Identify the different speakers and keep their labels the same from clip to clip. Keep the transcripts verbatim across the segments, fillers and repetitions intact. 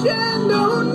Speaker 1: Danish and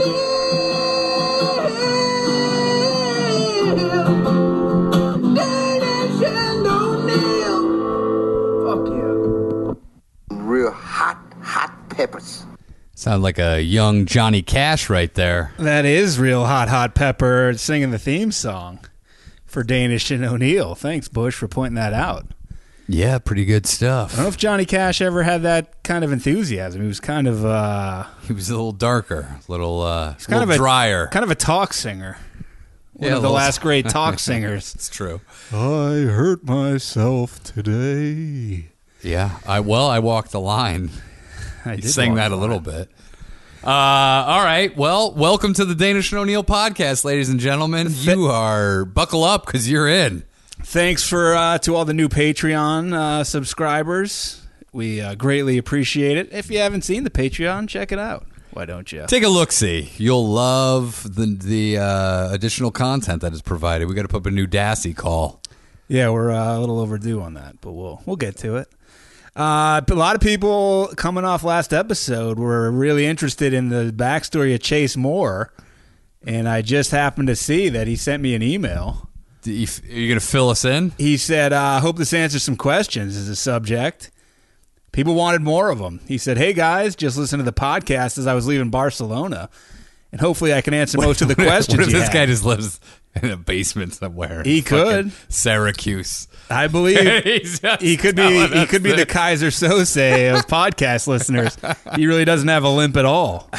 Speaker 1: O'Neill. Danish and O'Neill. Fuck yeah.
Speaker 2: Real hot, hot peppers.
Speaker 3: Sound like a young Johnny Cash right there.
Speaker 4: That is real hot, hot pepper singing the theme song for Danish and O'Neill. Thanks, Bush, for pointing that out.
Speaker 3: Yeah, pretty good stuff.
Speaker 4: I don't know if Johnny Cash ever had that kind of enthusiasm. He was kind of uh,
Speaker 3: He was a little darker, a little, uh,
Speaker 4: kind
Speaker 3: little
Speaker 4: of a,
Speaker 3: drier.
Speaker 4: kind of a talk singer. One
Speaker 3: Yeah,
Speaker 4: of the
Speaker 3: a little-
Speaker 4: last great talk singers.
Speaker 3: It's true.
Speaker 4: I hurt myself today.
Speaker 3: Yeah. I well, I walked the line.
Speaker 4: I
Speaker 3: You
Speaker 4: did
Speaker 3: sang
Speaker 4: walk
Speaker 3: that a
Speaker 4: the
Speaker 3: little
Speaker 4: line.
Speaker 3: bit. Uh, all right. Well, welcome to the Danish and O'Neill podcast, ladies and gentlemen. You are buckle up because you're in.
Speaker 4: Thanks for uh, to all the new Patreon uh, subscribers. We uh, greatly appreciate it. If you haven't seen the Patreon, check it out. Why don't you?
Speaker 3: Take a look. See, you'll love the the uh, additional content that is provided. We got to put up a new Dassey call.
Speaker 4: Yeah, we're uh, a little overdue on that, but we'll we'll get to it. Uh, a lot of people coming off last episode were really interested in the backstory of Chase Moore, and I just happened to see that he sent me an email.
Speaker 3: Do you, are you going to fill us in?
Speaker 4: He said, I uh, hope this answers some questions as a subject. People wanted more of them. He said, hey, guys, just listen to the podcast as I was leaving Barcelona, and hopefully I can answer most of the questions
Speaker 3: What if
Speaker 4: you
Speaker 3: this
Speaker 4: had.
Speaker 3: guy just lives in a basement somewhere?
Speaker 4: He
Speaker 3: in fucking
Speaker 4: could.
Speaker 3: Syracuse.
Speaker 4: I believe
Speaker 3: He's just
Speaker 4: he could be
Speaker 3: telling
Speaker 4: he
Speaker 3: us
Speaker 4: could be the
Speaker 3: this.
Speaker 4: Kaiser Sose of podcast listeners. He really doesn't have a limp at all.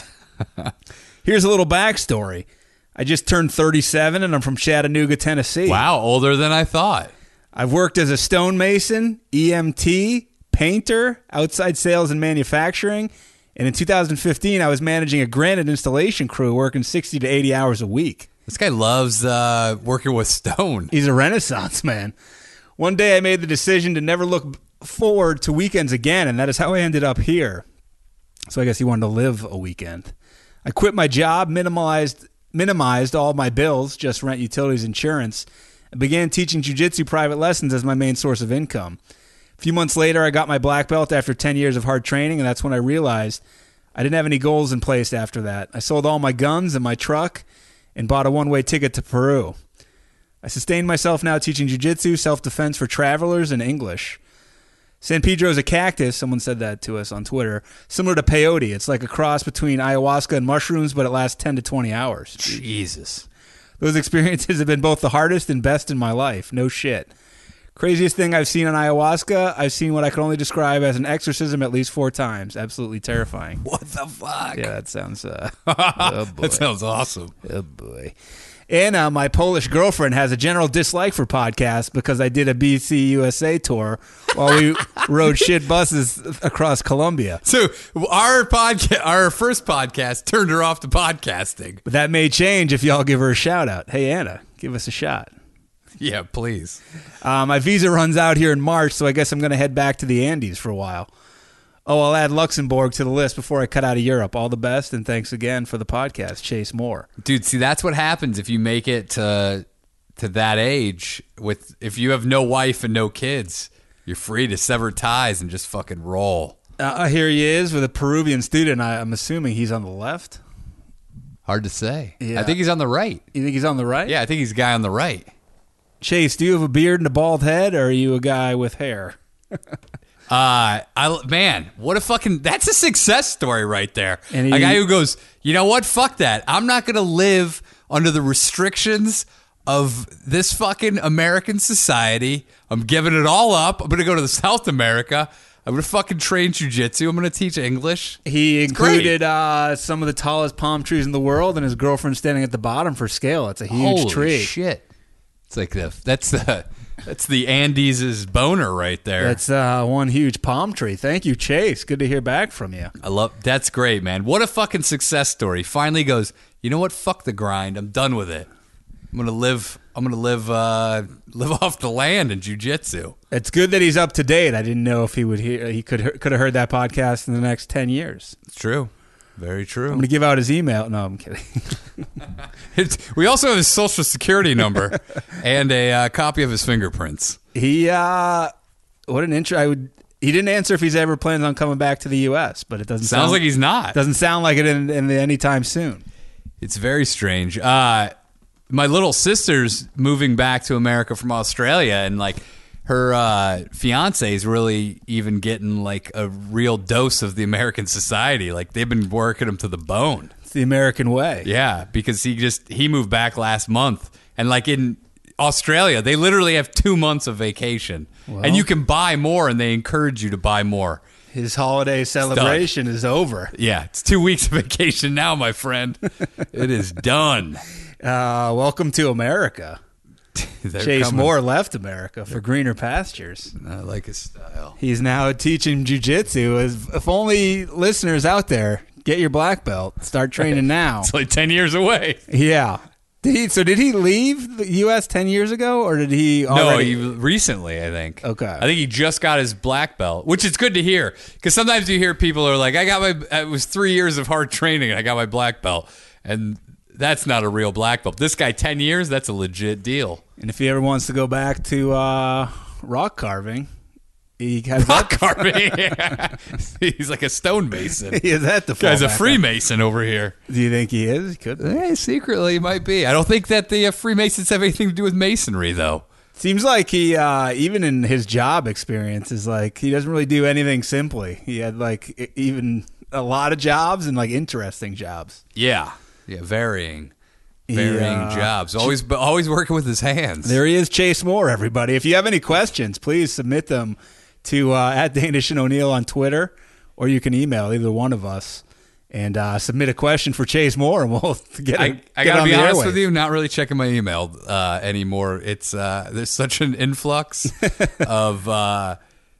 Speaker 4: Here's a little backstory. I just turned thirty-seven, and I'm from Chattanooga, Tennessee.
Speaker 3: Wow, older than I thought.
Speaker 4: I've worked as a stonemason, E M T, painter, outside sales and manufacturing, and in two thousand fifteen, I was managing a granite installation crew working sixty to eighty hours a week.
Speaker 3: This guy loves uh, working with stone.
Speaker 4: He's a Renaissance man. One day I made the decision to never look forward to weekends again, and that is how I ended up here. So I guess he wanted to live a weekend. I quit my job, minimalized minimized all my bills, just rent, utilities, insurance, and began teaching jiu-jitsu private lessons as my main source of income. A few months later, I got my black belt after ten years of hard training, and that's when I realized I didn't have any goals in place after that. I sold all my guns and my truck and bought a one-way ticket to Peru. I sustained myself now teaching jiu-jitsu, self-defense for travelers, and English. San Pedro is a cactus, someone said that to us on Twitter, similar to peyote. It's like a cross between ayahuasca and mushrooms, but it lasts ten to twenty hours.
Speaker 3: Jesus.
Speaker 4: Those experiences have been both the hardest and best in my life. No shit. Craziest thing I've seen on ayahuasca, I've seen what I could only describe as an exorcism at least four times. Absolutely terrifying.
Speaker 3: What the fuck?
Speaker 4: Yeah, that sounds... Uh, oh boy.
Speaker 3: That sounds awesome.
Speaker 4: Oh, boy. Anna, my Polish girlfriend, has a general dislike for podcasts because I did a B C U S A tour while we rode shit buses across Colombia.
Speaker 3: So our podcast, our first podcast, turned her off to podcasting.
Speaker 4: But that may change if y'all give her a shout out. Hey, Anna, give us a shot.
Speaker 3: Yeah, please.
Speaker 4: Uh, my visa runs out here in March, so I guess I'm going to head back to the Andes for a while. Oh, I'll add Luxembourg to the list before I cut out of Europe. All the best, and thanks again for the podcast, Chase Moore.
Speaker 3: Dude, see, that's what happens if you make it to to that age. With if you have no wife and no kids, you're free to sever ties and just fucking roll.
Speaker 4: Uh, here he is with a Peruvian student. I, I'm assuming he's on the left.
Speaker 3: Hard to say.
Speaker 4: Yeah.
Speaker 3: I think he's on the right.
Speaker 4: You think he's on the right?
Speaker 3: Yeah, I think he's a guy on the right.
Speaker 4: Chase, do you have a beard and a bald head, or are you a guy with hair?
Speaker 3: Uh, I man, what a fucking that's a success story right there.
Speaker 4: And he-
Speaker 3: a guy who goes, you know what? Fuck that. I'm not gonna live under the restrictions of this fucking American society. I'm giving it all up. I'm gonna go to the South America. I'm gonna fucking train jujitsu. I'm gonna teach English.
Speaker 4: He
Speaker 3: It's
Speaker 4: included uh, some of the tallest palm trees in the world, and his girlfriend standing at the bottom for scale. It's a huge
Speaker 3: Holy
Speaker 4: tree.
Speaker 3: shit! It's like the that's the that's the Andes' boner right there.
Speaker 4: That's uh, one huge palm tree. Thank you, Chase. Good to hear back from you.
Speaker 3: I love that's great, man. What a fucking success story. Finally goes, you know what? Fuck the grind. I'm done with it. I'm gonna live I'm gonna live uh, live off the land in jiu-jitsu.
Speaker 4: It's good that he's up to date. I didn't know if he would hear he could could have heard that podcast in the next ten years.
Speaker 3: It's true. Very true.
Speaker 4: I'm going to give out his email. No, I'm kidding.
Speaker 3: It's, we also have his social security number and a uh, copy of his fingerprints.
Speaker 4: He uh what an intro. I would He didn't answer if he's ever plans on coming back to the U S, but it doesn't
Speaker 3: Sounds
Speaker 4: sound
Speaker 3: like he's not.
Speaker 4: Doesn't sound like it in, in the anytime soon.
Speaker 3: It's very strange. Uh, my little sister's moving back to America from Australia, and like her uh, fiance is really even getting like a real dose of the American society. Like they've been working him to the bone.
Speaker 4: It's the American way.
Speaker 3: Yeah, because he just he moved back last month, and like in Australia, they literally have two months of vacation,
Speaker 4: Well.
Speaker 3: and you can buy more, and they encourage you to buy more.
Speaker 4: His holiday celebration is over.
Speaker 3: Yeah, it's two weeks of vacation now, my friend. It is done.
Speaker 4: Uh, welcome to America.
Speaker 3: They're
Speaker 4: Chase
Speaker 3: coming.
Speaker 4: Moore left America for greener pastures.
Speaker 3: I like his style.
Speaker 4: He's now teaching jiu-jitsu. If, if only listeners out there, get your black belt. Start training now.
Speaker 3: It's like ten years away.
Speaker 4: Yeah. Did he, so did he leave the U S ten years ago, or did he already?
Speaker 3: No, he, recently, I think.
Speaker 4: Okay.
Speaker 3: I think he just got his black belt, which is good to hear. Because sometimes you hear people are like, I got my, it was three years of hard training, and I got my black belt. And that's not a real black belt. This guy, ten years, that's a legit deal.
Speaker 4: And if he ever wants to go back to uh, rock carving, he has
Speaker 3: Rock
Speaker 4: that.
Speaker 3: carving. He's like a stonemason.
Speaker 4: He has that to fall
Speaker 3: Guy's a
Speaker 4: back on.
Speaker 3: Freemason over here.
Speaker 4: Do you think he is? He could. be.
Speaker 3: Eh, secretly, he might be. I don't think that the uh, Freemasons have anything to do with masonry, though.
Speaker 4: Seems like he, uh, even in his job experience, is like he doesn't really do anything simply. He had like e- even a lot of jobs and like interesting jobs.
Speaker 3: Yeah. Yeah, varying. Varying
Speaker 4: Yeah.
Speaker 3: jobs. Always but always working with his hands.
Speaker 4: There he is, Chase Moore, everybody. If you have any questions, please submit them to uh, at Danish and O'Neill on Twitter, or you can email either one of us and uh, submit a question for Chase Moore, and we'll get
Speaker 3: I,
Speaker 4: it.
Speaker 3: I
Speaker 4: get
Speaker 3: gotta
Speaker 4: on
Speaker 3: be
Speaker 4: the
Speaker 3: honest
Speaker 4: airwaves.
Speaker 3: with you, not really checking my email uh, anymore. It's uh, there's such an influx of uh,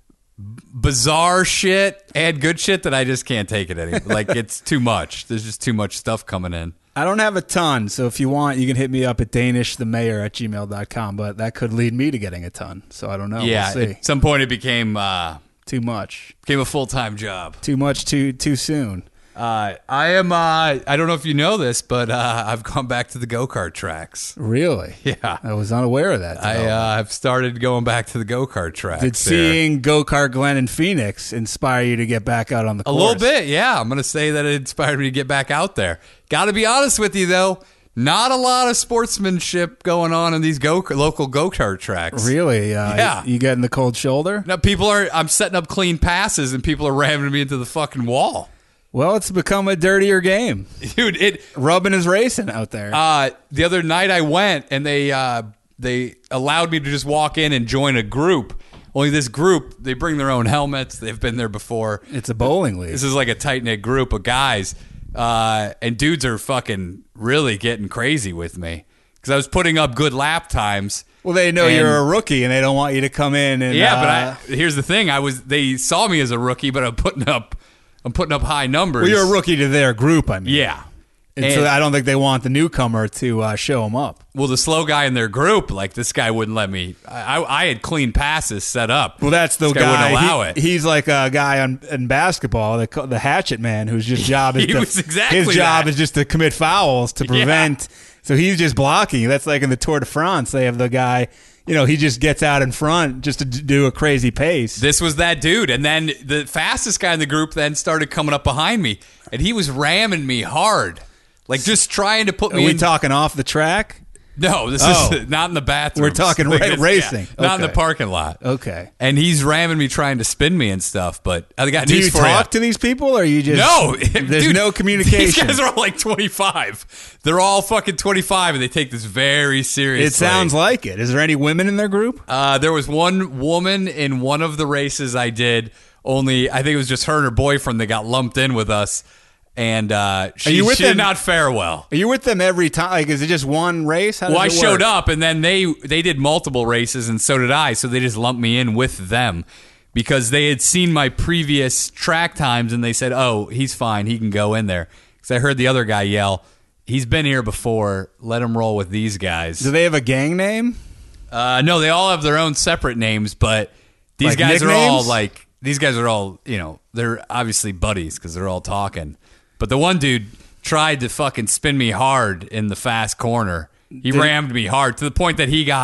Speaker 3: bizarre shit and good shit that I just can't take it anymore. Like it's too much. There's just too much stuff coming in.
Speaker 4: I don't have a ton, so if you want, you can hit me up at danishthemayor at gmail dot com, but that could lead me to getting a ton, so I don't know.
Speaker 3: yeah,
Speaker 4: We'll see.
Speaker 3: at some point it became uh,
Speaker 4: Too much.
Speaker 3: became a full time job.
Speaker 4: Too much too too soon.
Speaker 3: Uh, I am. Uh, I don't know if you know this, but uh, I've gone back to the go kart tracks.
Speaker 4: Really?
Speaker 3: Yeah.
Speaker 4: I was unaware of that.
Speaker 3: I
Speaker 4: development.
Speaker 3: uh, have started going back to the go kart tracks.
Speaker 4: Did
Speaker 3: there.
Speaker 4: seeing Go Kart Glen in Phoenix inspire you to get back out on the
Speaker 3: A
Speaker 4: course?
Speaker 3: little bit, yeah. I'm going to say that it inspired me to get back out there. Got to be honest with you, though. Not a lot of sportsmanship going on in these go local go kart tracks.
Speaker 4: Really? Uh,
Speaker 3: Yeah.
Speaker 4: You, you getting the cold shoulder?
Speaker 3: Now people are. I'm setting up clean passes, and people are ramming me into the fucking wall,
Speaker 4: Well, it's become a dirtier game.
Speaker 3: dude. It.
Speaker 4: Rubbing is racing out there.
Speaker 3: Uh, the other night I went, and they uh, they allowed me to just walk in and join a group. Only this group, they bring their own helmets. They've been there before.
Speaker 4: it's a bowling league.
Speaker 3: This is like a tight knit group of guys, uh, and dudes are fucking really getting crazy with me because I was putting up good lap times.
Speaker 4: well, they know
Speaker 3: and-
Speaker 4: you're a rookie, and they don't want you to come in and
Speaker 3: Yeah,
Speaker 4: uh,
Speaker 3: but I, here's the thing: I was they saw me as a rookie, but I'm putting up I'm putting up high numbers.
Speaker 4: well, you're a rookie to their group. I mean,
Speaker 3: Yeah.
Speaker 4: And, so
Speaker 3: And-
Speaker 4: I don't think they want the newcomer to uh, show them up.
Speaker 3: Well, the slow guy in their group, like this guy wouldn't let me. I, I, I had clean passes set up.
Speaker 4: Well, that's the
Speaker 3: This guy
Speaker 4: guy.
Speaker 3: wouldn't allow
Speaker 4: he-
Speaker 3: it.
Speaker 4: He's like a guy on in basketball, the, the hatchet man, whose just job is
Speaker 3: He
Speaker 4: to,
Speaker 3: was exactly
Speaker 4: his job
Speaker 3: that.
Speaker 4: is just to commit fouls to prevent. So he's just blocking. That's like in the Tour de France. They have the guy. You know, he just gets out in front just to d- do a crazy pace.
Speaker 3: This was that dude, and then the fastest guy in the group then started coming up behind me, and he was ramming me hard, like just trying to put
Speaker 4: Are
Speaker 3: me
Speaker 4: we
Speaker 3: in.
Speaker 4: talking off the track?
Speaker 3: No, this
Speaker 4: Oh.
Speaker 3: is not in the bathroom.
Speaker 4: We're talking ra- racing.
Speaker 3: not in the
Speaker 4: Okay.
Speaker 3: parking lot.
Speaker 4: Okay.
Speaker 3: And he's ramming me, trying to spin me and stuff. But I got
Speaker 4: Do
Speaker 3: news
Speaker 4: you
Speaker 3: for
Speaker 4: talk
Speaker 3: you.
Speaker 4: to these people, or are you just
Speaker 3: No,
Speaker 4: There's
Speaker 3: dude,
Speaker 4: no communication.
Speaker 3: These guys are all like twenty-five. They're all fucking twenty-five, and they take this very seriously.
Speaker 4: it sounds like it. Is there any women in their group?
Speaker 3: Uh, there was one woman in one of the races I did. Only I think it was just her and her boyfriend that got lumped in with us, and uh, she,
Speaker 4: you with
Speaker 3: she did
Speaker 4: them?
Speaker 3: not fare well.
Speaker 4: Are you with them every time? Like, is it just one race? How does
Speaker 3: Well, I
Speaker 4: it
Speaker 3: showed
Speaker 4: work?
Speaker 3: up, and then they they did multiple races, and so did I. So they just lumped me in with them because they had seen my previous track times, and they said, "Oh, he's fine. He can go in there." Because I heard the other guy yell, "He's been here before. Let him roll with these guys."
Speaker 4: Do they have a gang name?
Speaker 3: Uh, no, they all have their own separate names, but these
Speaker 4: Like
Speaker 3: guys are all
Speaker 4: nicknames?
Speaker 3: like these guys are all you know they're obviously buddies because they're all talking. But the one dude tried to fucking spin me hard in the fast corner. He
Speaker 4: Did-
Speaker 3: rammed me hard to the point that he got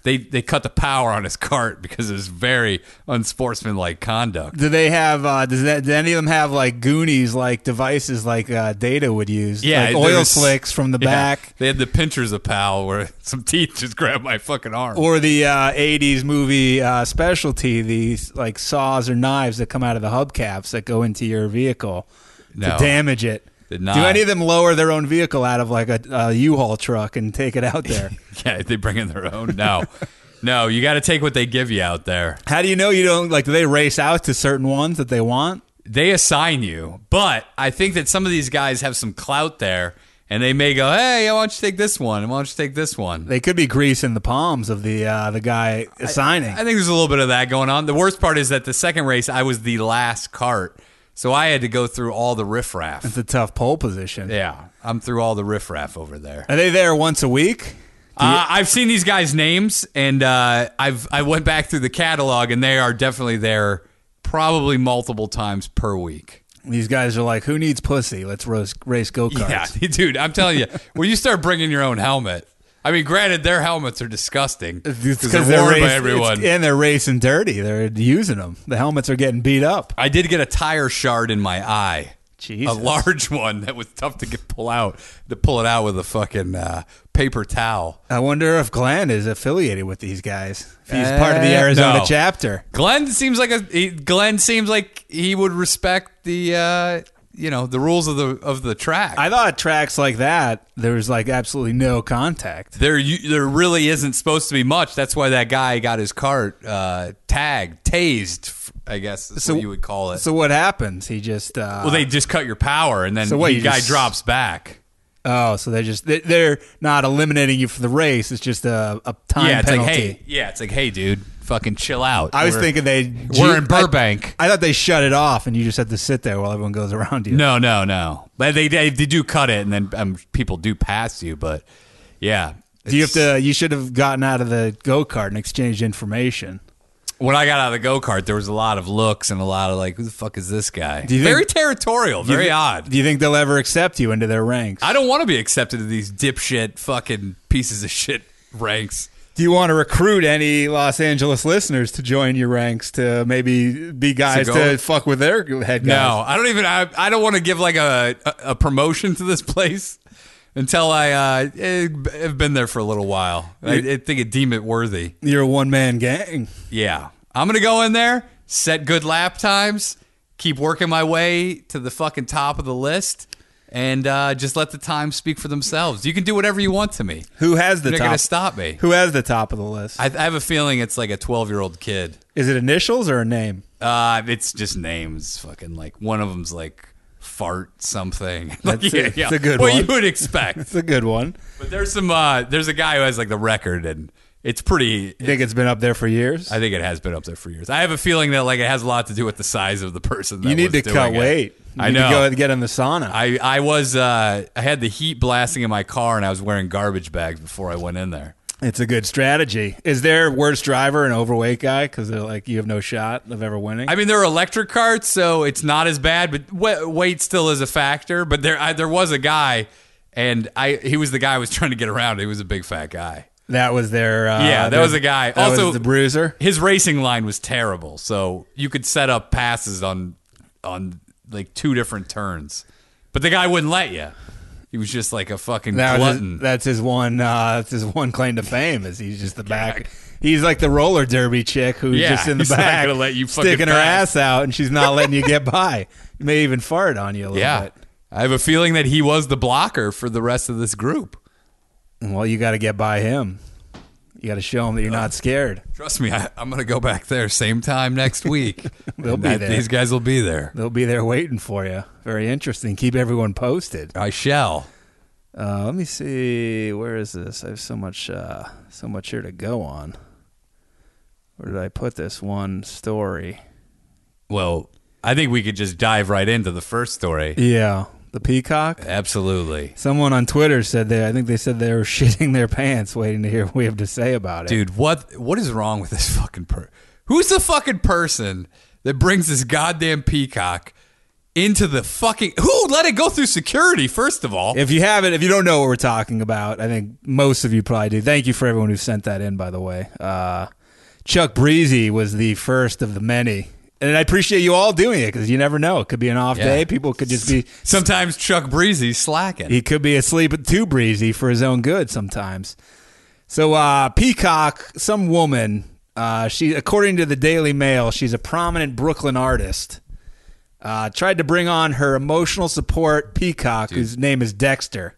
Speaker 3: they they cut the power on his cart because it was very unsportsmanlike conduct.
Speaker 4: Do they have? Uh, does that? Do any of them have like Goonies like devices like uh, Data would use?
Speaker 3: Yeah,
Speaker 4: like
Speaker 3: there
Speaker 4: oil
Speaker 3: was-
Speaker 4: slicks from the
Speaker 3: Yeah,
Speaker 4: back,
Speaker 3: they had the pinchers of pal where some teeth just grabbed my fucking arm.
Speaker 4: or the uh, eighties movie uh, specialty, these like saws or knives that come out of the hubcaps that go into your vehicle
Speaker 3: No.
Speaker 4: to damage it.
Speaker 3: Did not.
Speaker 4: Do any of them lower their own vehicle out of like a, a U-Haul truck and take it out there?
Speaker 3: Yeah, they bring in their own. No, no, you got to take what they give you out there.
Speaker 4: How do you know you don't like? Do they race out to certain ones that they want?
Speaker 3: They assign you, but I think that some of these guys have some clout there, and they may go, "Hey, why don't you take this one? Why don't you take this one?"
Speaker 4: They could be greasing the palms of the uh, the guy assigning.
Speaker 3: I think there's a little bit of that going on. The worst part is that the second race, I was the last cart, so I had to go through all the riffraff.
Speaker 4: It's a tough pole position.
Speaker 3: Yeah, I'm through all the riffraff over there.
Speaker 4: Are they there once a week?
Speaker 3: Uh, I've seen these guys' names, and uh, I've I went back through the catalog, and they are definitely there, probably multiple times per week.
Speaker 4: These guys are like, who needs pussy? Let's race, race go-karts.
Speaker 3: Yeah, dude, I'm telling you, when you start bringing your own helmet, I mean, granted, their helmets are disgusting because they're worn by everyone.
Speaker 4: And they're racing dirty. They're using them. The helmets are getting beat up.
Speaker 3: I did get a tire shard in my eye.
Speaker 4: Jesus.
Speaker 3: A large one that was tough to get pull out. To pull it out with a fucking uh, paper towel.
Speaker 4: I wonder if Glenn is affiliated with these guys. If he's part of the Arizona
Speaker 3: no.
Speaker 4: chapter.
Speaker 3: Glenn seems like a he, Glenn seems like he would respect the uh, you know the rules of the of the track.
Speaker 4: I thought tracks like that, there was like absolutely no contact.
Speaker 3: There, you, there really isn't supposed to be much. That's why that guy got his cart uh, tagged, tased. I guess is
Speaker 4: So-
Speaker 3: what you would call it.
Speaker 4: So what happens? He just uh,
Speaker 3: well, they just cut your power, and then
Speaker 4: So what,
Speaker 3: the
Speaker 4: you
Speaker 3: guy
Speaker 4: just-
Speaker 3: drops back.
Speaker 4: oh, so they just they- they're not eliminating you for the race. It's just a, a time
Speaker 3: yeah, it's
Speaker 4: penalty.
Speaker 3: like hey, yeah, it's like hey, dude, fucking chill out.
Speaker 4: I was
Speaker 3: We're-
Speaker 4: thinking they
Speaker 3: we're in Burbank.
Speaker 4: I, I thought they shut it off, and you just had to sit there while everyone goes around you.
Speaker 3: No, no, no. But they they, they do cut it, and then um, people do pass you. But yeah,
Speaker 4: Do you have
Speaker 3: it's-
Speaker 4: to? You should have gotten out of the go kart and exchanged information.
Speaker 3: When I got out of the go kart, there was a lot of looks and a lot of like, who the fuck is this guy?
Speaker 4: Do you think-
Speaker 3: very territorial,
Speaker 4: Do you
Speaker 3: very
Speaker 4: thi-
Speaker 3: odd.
Speaker 4: Do you think they'll ever accept you into their ranks?
Speaker 3: I don't want to be accepted to these dipshit fucking pieces of shit ranks.
Speaker 4: Do you want to recruit any Los Angeles listeners to join your ranks to maybe be guys
Speaker 3: To
Speaker 4: to,
Speaker 3: go-
Speaker 4: fuck with their head guys?
Speaker 3: No, I don't even. I, I don't want to give like a, a a promotion to this place until I uh, eh, have been there for a little while. I, I think it deem it worthy.
Speaker 4: You're a one man gang.
Speaker 3: Yeah, I'm gonna go in there, set good lap times, keep working my way to the fucking top of the list, and uh, just let the times speak for themselves. You can do whatever you want to me.
Speaker 4: Who has the
Speaker 3: You're not
Speaker 4: top?
Speaker 3: gonna stop me.
Speaker 4: Who has the top of the list?
Speaker 3: I, I have a feeling it's like a twelve year old kid.
Speaker 4: Is it initials or a name?
Speaker 3: Uh, it's just names. Fucking like one of them's like fart something.
Speaker 4: That's
Speaker 3: Like,
Speaker 4: a- it's a good
Speaker 3: what
Speaker 4: one.
Speaker 3: you would expect.
Speaker 4: It's a good one.
Speaker 3: But there's some. Uh, there's a guy who has like the record, and it's pretty.
Speaker 4: You think it's been up there for years?
Speaker 3: I think it has been up there for years. I have a feeling that like it has a lot to do with the size of the person. That
Speaker 4: you need
Speaker 3: was
Speaker 4: to
Speaker 3: doing
Speaker 4: cut
Speaker 3: it.
Speaker 4: weight. You
Speaker 3: I
Speaker 4: need
Speaker 3: know.
Speaker 4: To go and get in the sauna.
Speaker 3: I I was. Uh, I had the heat blasting in my car, and I was wearing garbage bags before I went in there.
Speaker 4: It's a good strategy. Is there worst driver an overweight guy? Because they're like, you have no shot of ever winning.
Speaker 3: I mean, they're electric carts, so it's not as bad, but wa- weight still is a factor. But there, I, there was a guy, and I he was the guy I was trying to get around. He was a big fat guy.
Speaker 4: that was their. Uh,
Speaker 3: Yeah, that
Speaker 4: their-
Speaker 3: was a guy.
Speaker 4: That
Speaker 3: Also-
Speaker 4: was the bruiser.
Speaker 3: His racing line was terrible, so you could set up passes on on like two different turns, but the guy wouldn't let you. He was just like a fucking
Speaker 4: That was his-
Speaker 3: glutton.
Speaker 4: that's his one. Uh, that's his one claim to fame. Is he's just the back. He's like the roller derby chick who's
Speaker 3: Yeah,
Speaker 4: just in the
Speaker 3: he's not
Speaker 4: back,
Speaker 3: gonna let you fucking
Speaker 4: sticking her
Speaker 3: pass.
Speaker 4: ass out, and she's not letting you get by. May even fart on you a little
Speaker 3: yeah,
Speaker 4: bit.
Speaker 3: I have a feeling that he was the blocker for the rest of this group.
Speaker 4: Well, you got to get by him. You got to show him that you're not scared.
Speaker 3: Trust me, I, I'm going to go back there same time next week.
Speaker 4: They'll
Speaker 3: And
Speaker 4: be
Speaker 3: that-
Speaker 4: there.
Speaker 3: These guys will be there.
Speaker 4: They'll be there waiting for you. Very interesting. Keep everyone posted.
Speaker 3: I shall.
Speaker 4: Uh, let me see. Where is this? I have so much, uh, so much here to go on. Where did I put this one story?
Speaker 3: Well, I think we could just dive right into the first story.
Speaker 4: Yeah, the peacock.
Speaker 3: Absolutely.
Speaker 4: Someone on Twitter said they. I think they said they were shitting their pants, waiting to hear what we have to say about it.
Speaker 3: Dude, what what is wrong with this fucking per? Who's the fucking person that brings this goddamn peacock into the fucking... Who let it go through security, first of all?
Speaker 4: If you haven't, if you don't know what we're talking about, I think most of you probably do. Thank you for everyone who sent that in, by the way. Uh, Chuck Breezy was the first of the many. And I appreciate you all doing it because you never know. It could be an off
Speaker 3: Yeah.
Speaker 4: day. People could just be...
Speaker 3: Sometimes Chuck Breezy's slacking.
Speaker 4: He could be asleep at too breezy for his own good sometimes. So uh, Peacock, some woman, uh, she, according to the Daily Mail, she's a prominent Brooklyn artist, uh, tried to bring on her emotional support Peacock,
Speaker 3: Dude.
Speaker 4: whose name is Dexter.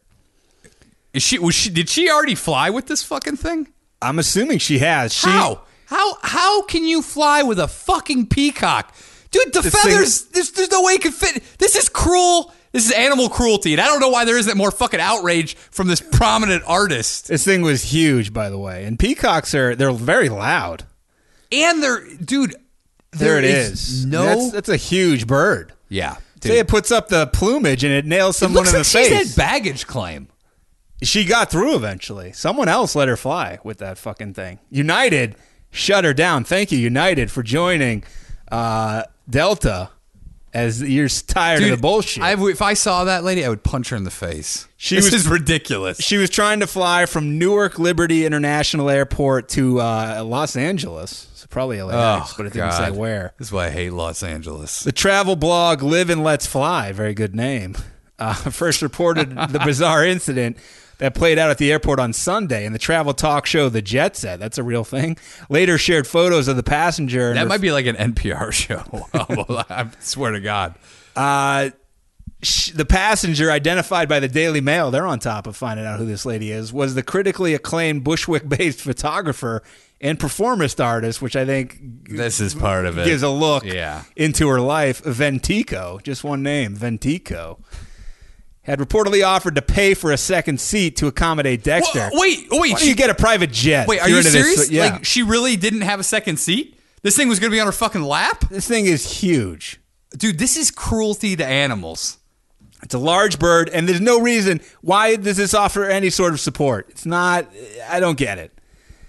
Speaker 3: Is she? Was she? Did she already fly with this fucking thing?
Speaker 4: I'm assuming she has. She,
Speaker 3: How? How? How can you fly with a fucking peacock, dude? The
Speaker 4: This
Speaker 3: feathers. There's, there's no way it could fit. This is cruel. This is animal cruelty, and I don't know why there isn't more fucking outrage from this prominent artist.
Speaker 4: This thing was huge, by the way. And peacocks are, they're very loud.
Speaker 3: And they're, dude.
Speaker 4: There, it is.
Speaker 3: No.
Speaker 4: That's, that's a huge bird.
Speaker 3: yeah. Dude.
Speaker 4: Say it puts up the plumage and it nails
Speaker 3: It
Speaker 4: someone
Speaker 3: looks
Speaker 4: in
Speaker 3: like
Speaker 4: the
Speaker 3: she's
Speaker 4: face.
Speaker 3: had baggage claim.
Speaker 4: She got through eventually. Someone else let her fly with that fucking thing. United shut her down. Thank you, United, for joining uh, Delta as you're tired
Speaker 3: Dude,
Speaker 4: of the bullshit.
Speaker 3: I, if I saw that lady, I would punch her in the face.
Speaker 4: She
Speaker 3: this
Speaker 4: was-
Speaker 3: is ridiculous.
Speaker 4: she was trying to fly from Newark Liberty International Airport to uh, Los Angeles. So probably L A X,
Speaker 3: Oh,
Speaker 4: but it didn't
Speaker 3: God.
Speaker 4: say where.
Speaker 3: This is why I hate Los Angeles.
Speaker 4: The travel blog Live and Let's Fly, very good name, uh, first reported the bizarre incident that played out at the airport on Sunday, and the travel talk show The Jet Set, that's a real thing, later shared photos of the passenger. and
Speaker 3: That
Speaker 4: her-
Speaker 3: might be like an N P R show. I swear to God.
Speaker 4: Uh, sh- the passenger, identified by the Daily Mail, they're on top of finding out who this lady is, was the critically acclaimed Bushwick-based photographer and performance artist, which I think
Speaker 3: This is part of it.
Speaker 4: gives a look
Speaker 3: Yeah.
Speaker 4: into her life. Ventico, just one name, Ventico, had reportedly offered to pay for a second seat to accommodate Dexter.
Speaker 3: Wha- Wait, wait.
Speaker 4: Why don't
Speaker 3: she-
Speaker 4: you get a private jet?
Speaker 3: wait,
Speaker 4: if
Speaker 3: are
Speaker 4: you're
Speaker 3: you
Speaker 4: into this?
Speaker 3: serious?
Speaker 4: Yeah.
Speaker 3: Like, she really didn't have a second seat? This thing was going to be on her fucking lap?
Speaker 4: This thing is huge.
Speaker 3: Dude, this is cruelty to animals.
Speaker 4: It's a large bird, and there's no reason why does this offer any sort of support. It's not. I don't get it.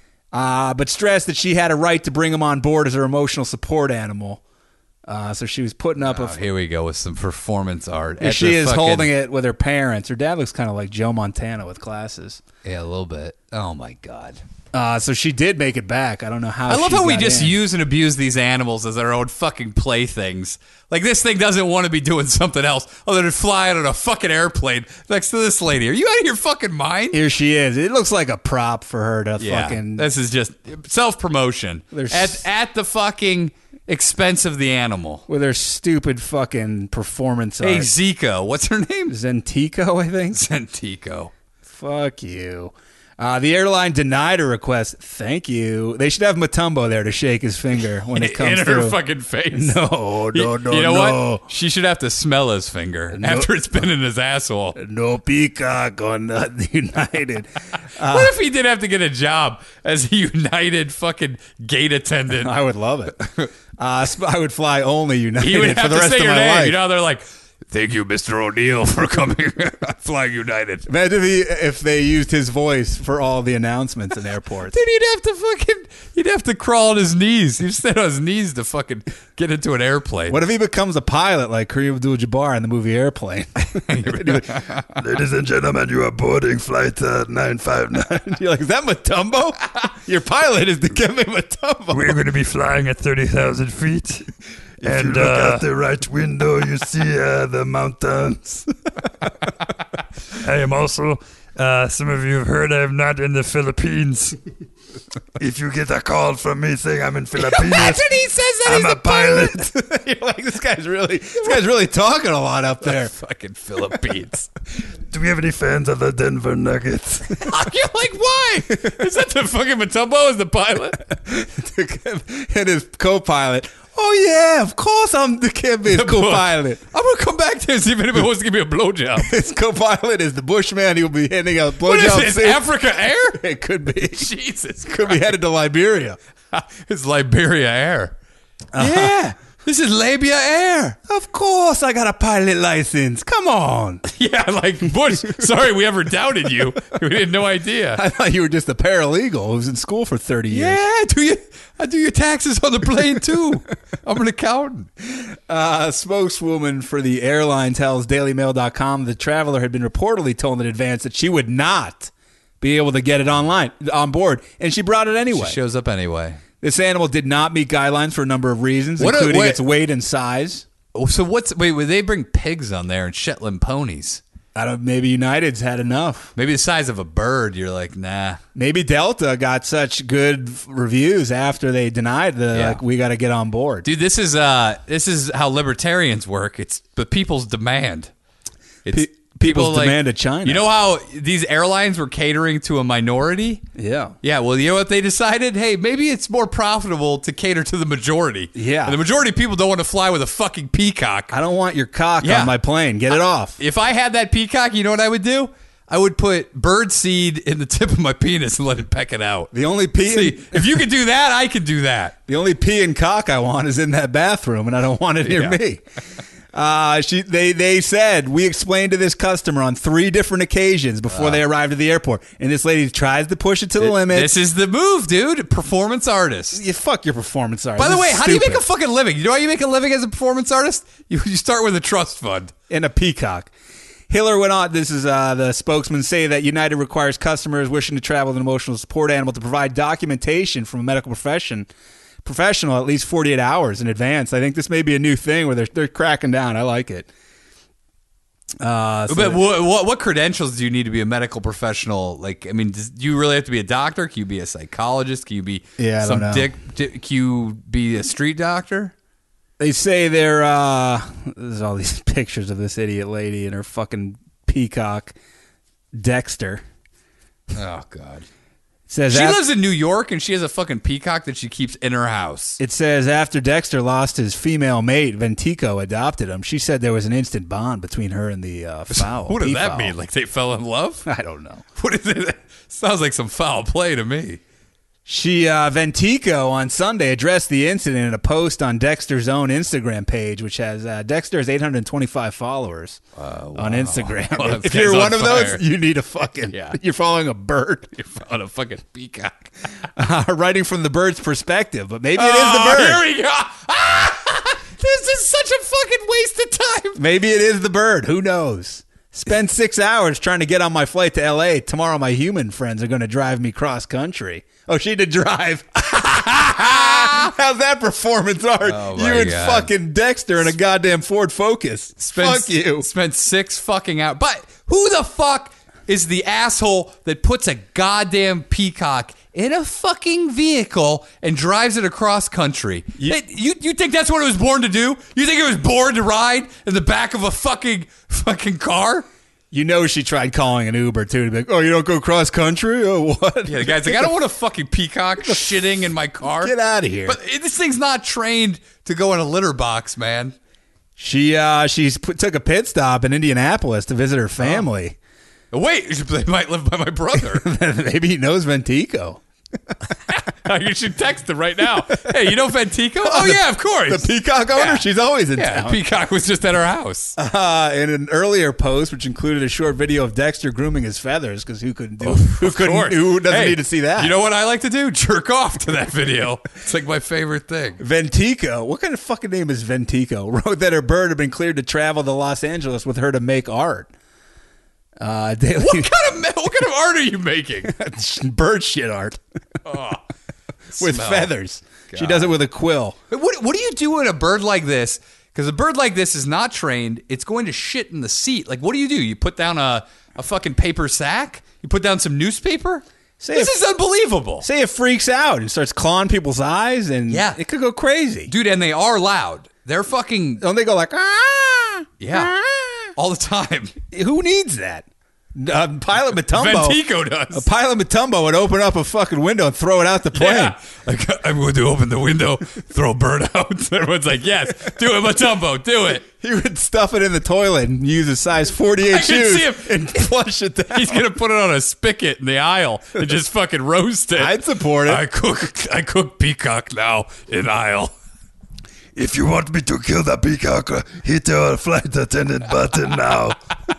Speaker 4: Uh, but stressed that she had a right to bring him on board as her emotional support animal. Uh, so she was putting up
Speaker 3: Oh,
Speaker 4: a.
Speaker 3: here we go with some performance art.
Speaker 4: Yeah,
Speaker 3: At
Speaker 4: she
Speaker 3: the
Speaker 4: is
Speaker 3: fucking-
Speaker 4: holding it with her parents. Her dad looks kind of like Joe Montana with glasses.
Speaker 3: Yeah, a little bit. Oh, my God.
Speaker 4: Uh, so she did make it back. I don't know how.
Speaker 3: I love
Speaker 4: she
Speaker 3: how we
Speaker 4: got
Speaker 3: just
Speaker 4: in.
Speaker 3: use and abuse these animals as our own fucking playthings. Like, this thing doesn't want to be doing something else other than flying on a fucking airplane next to this lady. Are you out of your fucking mind?
Speaker 4: Here she is. It looks like a prop for her to
Speaker 3: Yeah,
Speaker 4: fucking.
Speaker 3: this is just self-promotion
Speaker 4: There's-
Speaker 3: at, at the fucking expense of the animal.
Speaker 4: with her stupid fucking performance
Speaker 3: Hey,
Speaker 4: art.
Speaker 3: Zika. What's her name?
Speaker 4: Zentico, I think.
Speaker 3: Zentico.
Speaker 4: Fuck you. Uh, the airline denied her request. Thank you. They should have Matumbo there to shake his finger when it comes
Speaker 3: In
Speaker 4: through.
Speaker 3: her fucking face.
Speaker 4: no, no,
Speaker 3: You-
Speaker 4: no,
Speaker 3: You know
Speaker 4: no.
Speaker 3: what? She should have to smell his finger after it's been in his asshole.
Speaker 4: No peacock on uh, the United.
Speaker 3: What if he did have to get a job as a United fucking gate attendant?
Speaker 4: I would love it. Uh, sp- I would fly only United
Speaker 3: He would
Speaker 4: for
Speaker 3: have
Speaker 4: the
Speaker 3: to
Speaker 4: rest
Speaker 3: say
Speaker 4: of
Speaker 3: your
Speaker 4: my
Speaker 3: name.
Speaker 4: life.
Speaker 3: You know, they're like, thank you, Mister O'Neill, for coming. Flying United.
Speaker 4: Imagine if, he, if they used his voice for all the announcements in airports.
Speaker 3: Dude, he'd have to fucking, he'd have to crawl on his knees. He'd stand on his knees to fucking get into an airplane.
Speaker 4: What if he becomes a pilot like Kareem Abdul-Jabbar in the movie Airplane?
Speaker 2: Ladies and gentlemen, you are boarding flight uh, nine five nine.
Speaker 4: You're like, is that Matumbo? Your pilot is Dikembe Matumbo.
Speaker 5: We're going to be flying at thirty thousand feet.
Speaker 2: If you
Speaker 5: And
Speaker 2: look
Speaker 5: uh,
Speaker 2: out the right window, you see uh, the mountains.
Speaker 5: I am also, uh, some of you have heard, I am not in the Philippines.
Speaker 2: If you get a call from me saying I'm in Philippines,
Speaker 4: Imagine he says that
Speaker 2: I'm
Speaker 4: he's
Speaker 2: a pilot.
Speaker 4: You're like, this guy's really, this guy's really talking a lot up there.
Speaker 3: fucking Philippines.
Speaker 2: Do we have any fans of the Denver Nuggets?
Speaker 3: You're like, why? Is that the fucking Matumbo as the pilot?
Speaker 4: And his co-pilot. Oh yeah, of course I'm Dikembe's co-pilot.
Speaker 3: I'm gonna come back there and see if anybody wants to give me a blowjob.
Speaker 4: His co-pilot is the Bushman. He'll be handing out
Speaker 3: What is
Speaker 4: blowjobs.
Speaker 3: this?
Speaker 4: soon.
Speaker 3: Africa Air?
Speaker 4: It could be.
Speaker 3: Jesus
Speaker 4: Could be headed to Liberia.
Speaker 3: It's Liberia Air.
Speaker 4: Uh-huh.
Speaker 3: Yeah. This is Labia Air.
Speaker 4: Of course I got a pilot license. Come on.
Speaker 3: Yeah, like, Bush, sorry we ever doubted you. We had no idea.
Speaker 4: I thought you were just a paralegal who was in school for thirty years.
Speaker 3: Yeah, do you, I do your taxes on the plane, too. I'm an accountant.
Speaker 4: Uh, a spokeswoman for the airline tells Daily Mail dot com the traveler had been reportedly told in advance that she would not be able to get it online on board, and she brought it anyway.
Speaker 3: She shows up anyway.
Speaker 4: This animal did not meet guidelines for a number of reasons,
Speaker 3: What a-
Speaker 4: including
Speaker 3: wait.
Speaker 4: its weight and size.
Speaker 3: Oh, so what's, wait, would they bring pigs on there and Shetland ponies?
Speaker 4: I don't. Maybe United's had enough.
Speaker 3: Maybe the size of a bird, you're like, nah.
Speaker 4: Maybe Delta got such good f- reviews after they denied the
Speaker 3: Yeah.
Speaker 4: like we got to get on board.
Speaker 3: Dude, this is uh, this is how libertarians work. It's the people's demand. It's
Speaker 4: Pe- people's demand to China.
Speaker 3: You know how these airlines were catering to a minority?
Speaker 4: Yeah.
Speaker 3: Yeah, well, you know what they decided? Hey, maybe it's more profitable to cater to the majority.
Speaker 4: Yeah.
Speaker 3: And the majority of people don't want to fly with a fucking peacock.
Speaker 4: I don't want your cock
Speaker 3: Yeah.
Speaker 4: on my plane. Get it off.
Speaker 3: If I had that peacock, you know what I would do? I would put bird seed in the tip of my penis and let it peck it out.
Speaker 4: The only pee,
Speaker 3: See,
Speaker 4: and,
Speaker 3: if you could do that, I could do that.
Speaker 4: the only pee and cock I want is in that bathroom, and I don't want it near
Speaker 3: Yeah.
Speaker 4: me. Uh, she, they, they said we explained to this customer on three different occasions before they arrived at the airport, and this lady tries to push it to the limit.
Speaker 3: This is the move, dude. Performance artist.
Speaker 4: You fuck your performance art.
Speaker 3: By the
Speaker 4: This
Speaker 3: way,
Speaker 4: is
Speaker 3: how do you make
Speaker 4: stupid.
Speaker 3: a fucking living? You know how you make a living as a performance artist? You, you start with a trust fund.
Speaker 4: and a peacock? Hiller went on. This is uh, the spokesman say that United requires customers wishing to travel with an emotional support animal to provide documentation from a medical profession professional at least forty-eight hours in advance. I think this may be a new thing where they're they're cracking down. I like it. Uh, so
Speaker 3: But what, what what credentials do you need to be a medical professional? Like, I mean, does, do you really have to be a doctor? Can you be a psychologist? Can you be
Speaker 4: Yeah, I
Speaker 3: some
Speaker 4: don't know.
Speaker 3: dick? di- Can you be a street doctor?
Speaker 4: they say they're uh, there's all these pictures of this idiot lady and her fucking peacock, Dexter.
Speaker 3: Oh God.
Speaker 4: It says
Speaker 3: She
Speaker 4: af-
Speaker 3: lives in New York and she has a fucking peacock that she keeps in her house.
Speaker 4: It says after Dexter lost his female mate, Ventico adopted him. She said there was an instant bond between her and the uh, fowl.
Speaker 3: What does that
Speaker 4: peafowl.
Speaker 3: mean? Like they fell in love?
Speaker 4: I don't know.
Speaker 3: What is it? Sounds like some foul play to me.
Speaker 4: She uh, Ventico on Sunday addressed the incident in a post on Dexter's own Instagram page, which has uh, Dexter has eight hundred twenty-five followers on Instagram.
Speaker 3: Well,
Speaker 4: if
Speaker 3: this
Speaker 4: you're
Speaker 3: guy's
Speaker 4: one
Speaker 3: on
Speaker 4: of
Speaker 3: fire.
Speaker 4: those, you need a fucking.
Speaker 3: Yeah.
Speaker 4: You're following a bird,
Speaker 3: You found a fucking peacock.
Speaker 4: uh, writing from the bird's perspective, but maybe it is
Speaker 3: Oh,
Speaker 4: the bird.
Speaker 3: here we go. Ah! This is such a fucking waste of time.
Speaker 4: Maybe it is the bird. Who knows? Spend six hours trying to get on my flight to L A. Tomorrow, my human friends are going to drive me cross country. Oh, she did drive. How's that performance art?
Speaker 3: Oh,
Speaker 4: you
Speaker 3: my
Speaker 4: and
Speaker 3: God.
Speaker 4: fucking Dexter in a goddamn Ford Focus.
Speaker 3: Spent,
Speaker 4: Fuck you.
Speaker 3: Spent six fucking hours. But who the fuck is the asshole that puts a goddamn peacock in a fucking vehicle and drives it across country? It- you you think that's what it was born to do? You think it was born to ride in the back of a fucking fucking car?
Speaker 4: You know she tried calling an Uber, too, to be like, oh, you don't go cross country? Oh, what?
Speaker 3: Yeah, the guy's like, I don't want a fucking peacock shitting in my car.
Speaker 4: Get out of here.
Speaker 3: But it- this thing's not trained to go in a litter box, man.
Speaker 4: She uh, she's put, took a pit stop in Indianapolis to visit her family.
Speaker 3: Wait, they might live by my brother.
Speaker 4: Maybe he knows Ventico.
Speaker 3: You should text him right now. Hey, you know Ventico? Oh, yeah, of course.
Speaker 4: The peacock owner?
Speaker 3: Yeah.
Speaker 4: She's always in
Speaker 3: Yeah,
Speaker 4: town.
Speaker 3: Peacock was just at our house.
Speaker 4: Uh, in an earlier post, which included a short video of Dexter grooming his feathers, because who couldn't do? who
Speaker 3: Of
Speaker 4: couldn't?
Speaker 3: course.
Speaker 4: Who doesn't
Speaker 3: Hey,
Speaker 4: need to see that?
Speaker 3: You know what I like to do? Jerk off to that video. It's like my favorite thing.
Speaker 4: Ventico. What kind of fucking name is Ventico? Wrote that her bird had been cleared to travel to Los Angeles with her to make art. Uh, daily
Speaker 3: What kind of what kind of art are you making?
Speaker 4: bird shit art with
Speaker 3: Smell.
Speaker 4: feathers. She does it with a quill.
Speaker 3: But What what do you do in a bird like this? Because a bird like this is not trained. It's going to shit in the seat. Like, what do you do? You put down a, a fucking paper sack? You put down some newspaper?
Speaker 4: Say
Speaker 3: this
Speaker 4: if-
Speaker 3: is unbelievable.
Speaker 4: Say it freaks out and starts clawing people's eyes, and
Speaker 3: Yeah.
Speaker 4: it could go crazy.
Speaker 3: Dude, and they are loud. They're fucking,
Speaker 4: Don't they go like, ah?
Speaker 3: yeah,
Speaker 4: ah?
Speaker 3: all the time.
Speaker 4: Who needs that? Uh, Pilot Matumbo.
Speaker 3: Ventico does.
Speaker 4: A Pilot Matumbo would open up a fucking window and throw it out the plane.
Speaker 3: Yeah. Like, I'm going to open the window, throw a bird out. Everyone's like, yes, do it, Matumbo, do it.
Speaker 4: He would stuff it in the toilet and use a size forty-eight
Speaker 3: I can
Speaker 4: shoes
Speaker 3: see him.
Speaker 4: and flush it down.
Speaker 3: He's going to put it on a spigot in the aisle and just fucking roast it.
Speaker 4: I'd support it.
Speaker 3: I cook, I cook peacock now in aisle.
Speaker 2: If you want me to kill the peacock, uh, hit the flight attendant button now.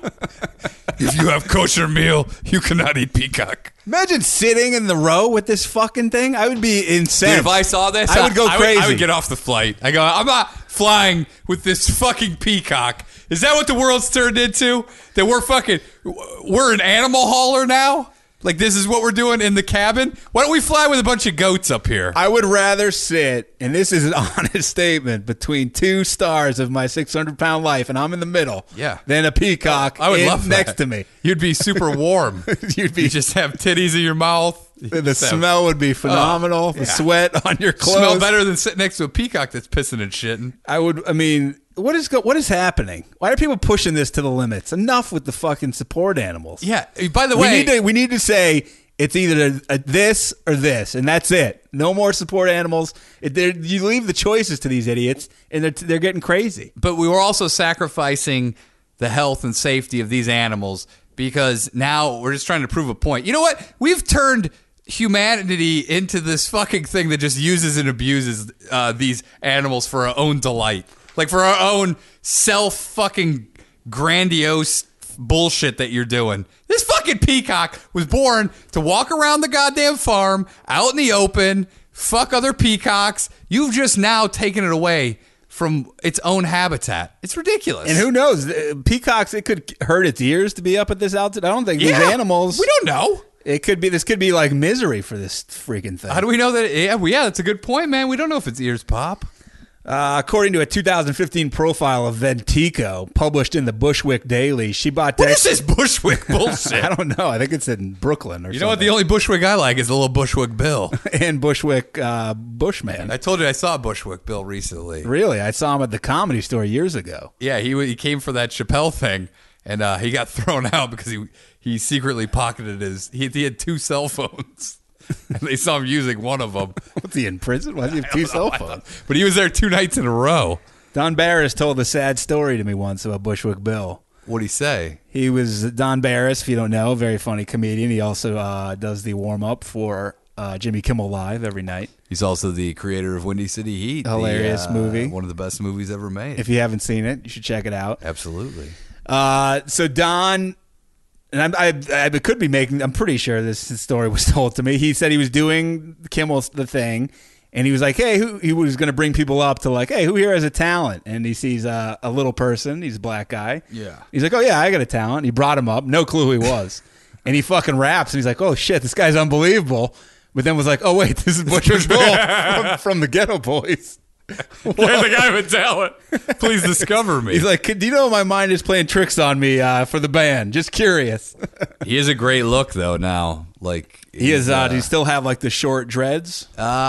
Speaker 3: If you have kosher meal, you cannot eat peacock.
Speaker 4: Imagine sitting in the row with this fucking thing. I would be insane.
Speaker 3: Dude, if I saw this,
Speaker 4: I would go
Speaker 3: I
Speaker 4: crazy.
Speaker 3: I would get off the flight. I go, I'm not flying with this fucking peacock. Is that what the world's turned into? That we're fucking, we're an animal hauler now? Like, this is what we're doing in the cabin? Why don't we fly with a bunch of goats up here?
Speaker 4: I would rather sit, and this is an honest statement, between two stars of my six hundred pound life, and I'm in the middle,
Speaker 3: Yeah.
Speaker 4: than a peacock
Speaker 3: I would
Speaker 4: in-
Speaker 3: love that.
Speaker 4: next to me.
Speaker 3: You'd be super warm.
Speaker 4: You'd be-
Speaker 3: You just have titties in your mouth. You
Speaker 4: The
Speaker 3: just have-
Speaker 4: smell would be phenomenal.
Speaker 3: Oh,
Speaker 4: the
Speaker 3: yeah.
Speaker 4: sweat on your clothes.
Speaker 3: smell better than sitting next to a peacock that's pissing and shitting.
Speaker 4: I would. I mean, what is go, what is happening? Why are people pushing this to the limits? Enough with the fucking support animals.
Speaker 3: Yeah. By the
Speaker 4: we
Speaker 3: way,
Speaker 4: need to we need to say it's either a, a this or this, and that's it. No more support animals. It, they're- you leave the choices to these idiots, and they're they're getting crazy.
Speaker 3: but we were also sacrificing the health and safety of these animals because now we're just trying to prove a point. You know what? We've turned humanity into this fucking thing that just uses and abuses uh, these animals for our own delight, like for our own self fucking grandiose bullshit that you're doing. This fucking peacock was born to walk around the goddamn farm out in the open, fuck other peacocks. You've just now taken it away from its own habitat. It's ridiculous.
Speaker 4: And who knows? Uh, Peacocks. It could hurt its ears to be up at this altitude. I don't think
Speaker 3: Yeah,
Speaker 4: these animals.
Speaker 3: we don't know.
Speaker 4: It could be. This could be like misery for this freaking thing.
Speaker 3: How do we know that? Yeah, well, yeah, that's a good point, man. We don't know if its ears pop.
Speaker 4: Uh, according to a two thousand fifteen profile of Ventico published in the Bushwick Daily, she bought.
Speaker 3: What is
Speaker 4: Dex-
Speaker 3: this Bushwick bullshit?
Speaker 4: I don't know. I think it's in Brooklyn or
Speaker 3: You
Speaker 4: something.
Speaker 3: know what? The only Bushwick I like is the little Bushwick Bill.
Speaker 4: and Bushwick uh, Bushman.
Speaker 3: I told you I saw Bushwick Bill recently.
Speaker 4: Really, I saw him at the Comedy Store years ago.
Speaker 3: Yeah, he he came for that Chappelle thing, and uh, he got thrown out because he he secretly pocketed his. He, he had two cell phones, and they saw him using one of them.
Speaker 4: What's he in prison? Why does he have two cell phones?
Speaker 3: But he was there two nights in a row.
Speaker 4: Don Barris told a sad story to me once about Bushwick Bill.
Speaker 3: What'd he say?
Speaker 4: He was Don Barris, if you don't know, very funny comedian. He also uh, does the warm up for uh, Jimmy Kimmel Live every night.
Speaker 3: He's also the creator of Windy City Heat.
Speaker 4: Hilarious
Speaker 3: the, uh,
Speaker 4: movie.
Speaker 3: One of the best movies ever made.
Speaker 4: If you haven't seen it, you should check it out.
Speaker 3: Absolutely.
Speaker 4: Uh, so Don, and I, I, I could be making. I'm pretty sure this story was told to me. He said he was doing Kimmel's the thing, and he was like, "Hey, who?" He was going to bring people up to like, "Hey, who here has a talent?" And he sees uh, a little person. He's a black guy.
Speaker 3: Yeah.
Speaker 4: He's like, "Oh yeah, I got a talent." He brought him up. No clue who he was, and he fucking raps. And he's like, "Oh shit, this guy's unbelievable." But then was like, "Oh wait, this is Butcher's Bill from, from the Ghetto Boys."
Speaker 3: You're the guy with talent. Please discover me.
Speaker 4: He's like, "Do you know my mind is playing tricks on me uh, for the band? Just curious."
Speaker 3: He has a great look though now. Like
Speaker 4: He is.
Speaker 3: he's,
Speaker 4: Uh, do you still have like the short dreads?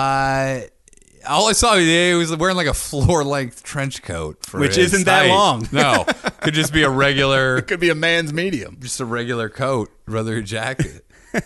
Speaker 3: Uh, all I saw he was wearing like a floor length trench coat, for
Speaker 4: Which
Speaker 3: his
Speaker 4: isn't that
Speaker 3: height.
Speaker 4: long.
Speaker 3: No, could just be a regular,
Speaker 4: It could be a man's medium.
Speaker 3: just a regular coat, rather a jacket.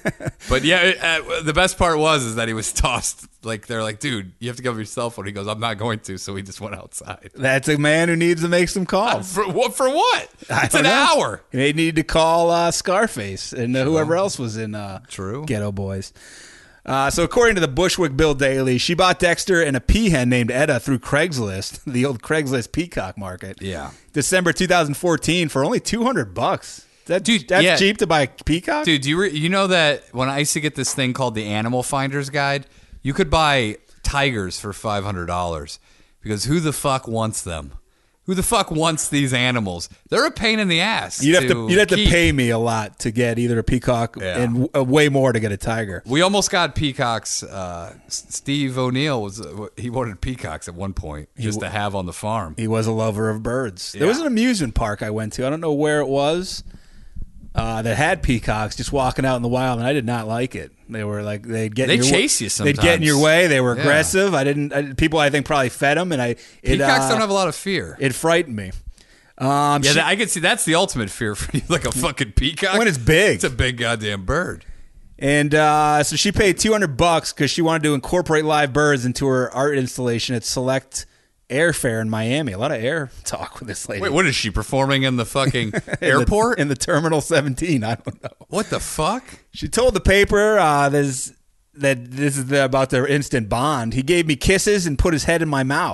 Speaker 3: But yeah, it, uh, the best part was is that he was tossed. Like they're like, dude, you have to give up your cell phone. He goes, I'm not going to. So he just went outside.
Speaker 4: That's a man who needs to make some calls.
Speaker 3: For what? For what?
Speaker 4: I
Speaker 3: It's
Speaker 4: don't
Speaker 3: an
Speaker 4: know.
Speaker 3: hour.
Speaker 4: They need to call uh, Scarface and uh, whoever else was in uh,
Speaker 3: True.
Speaker 4: Ghetto Boys. Uh, so according to the Bushwick Bill Daily, she bought Dexter and a peahen named Etta through Craigslist, the old Craigslist peacock market.
Speaker 3: Yeah.
Speaker 4: December two thousand fourteen for only two hundred bucks. That,
Speaker 3: Dude,
Speaker 4: that's
Speaker 3: yeah.
Speaker 4: cheap to buy a peacock?
Speaker 3: Dude, do you re- you know that when I used to get this thing called the Animal Finder's Guide, you could buy tigers for five hundred dollars because who the fuck wants them? Who the fuck wants these animals? They're a pain in the ass.
Speaker 4: You'd have to you'd have to
Speaker 3: keep.
Speaker 4: pay me a lot to get either a peacock
Speaker 3: Yeah.
Speaker 4: and uh, way more to get a tiger.
Speaker 3: We almost got peacocks. Uh, Steve O'Neill was uh, he wanted peacocks at one point just to have on the farm.
Speaker 4: He was a lover of birds. There
Speaker 3: Yeah.
Speaker 4: was an amusement park I went to. I don't know where it was. Uh, that had peacocks just walking out in the wild, and I did not like it. They were like they'd get
Speaker 3: They
Speaker 4: in your,
Speaker 3: chase you
Speaker 4: They'd get in your
Speaker 3: sometimes.
Speaker 4: way. They were
Speaker 3: Yeah.
Speaker 4: aggressive. I didn't. I, people I think probably fed them, and I it,
Speaker 3: Peacocks
Speaker 4: uh,
Speaker 3: don't have a lot of fear.
Speaker 4: it frightened me. Um,
Speaker 3: Yeah,
Speaker 4: she-
Speaker 3: that, I can see that's the ultimate fear for you, like a fucking peacock.
Speaker 4: When it's big.
Speaker 3: It's a big goddamn bird.
Speaker 4: and uh, so she paid two hundred bucks because she wanted to incorporate live birds into her art installation at Select Airfare in Miami. A lot of air talk with this lady.
Speaker 3: Wait, what is she performing in the fucking
Speaker 4: In the-
Speaker 3: airport?
Speaker 4: in the Terminal seventeen? I don't know.
Speaker 3: What the fuck?
Speaker 4: She told the paper uh, this, that this is the, about their instant bond. He gave me kisses and put his head in my mouth.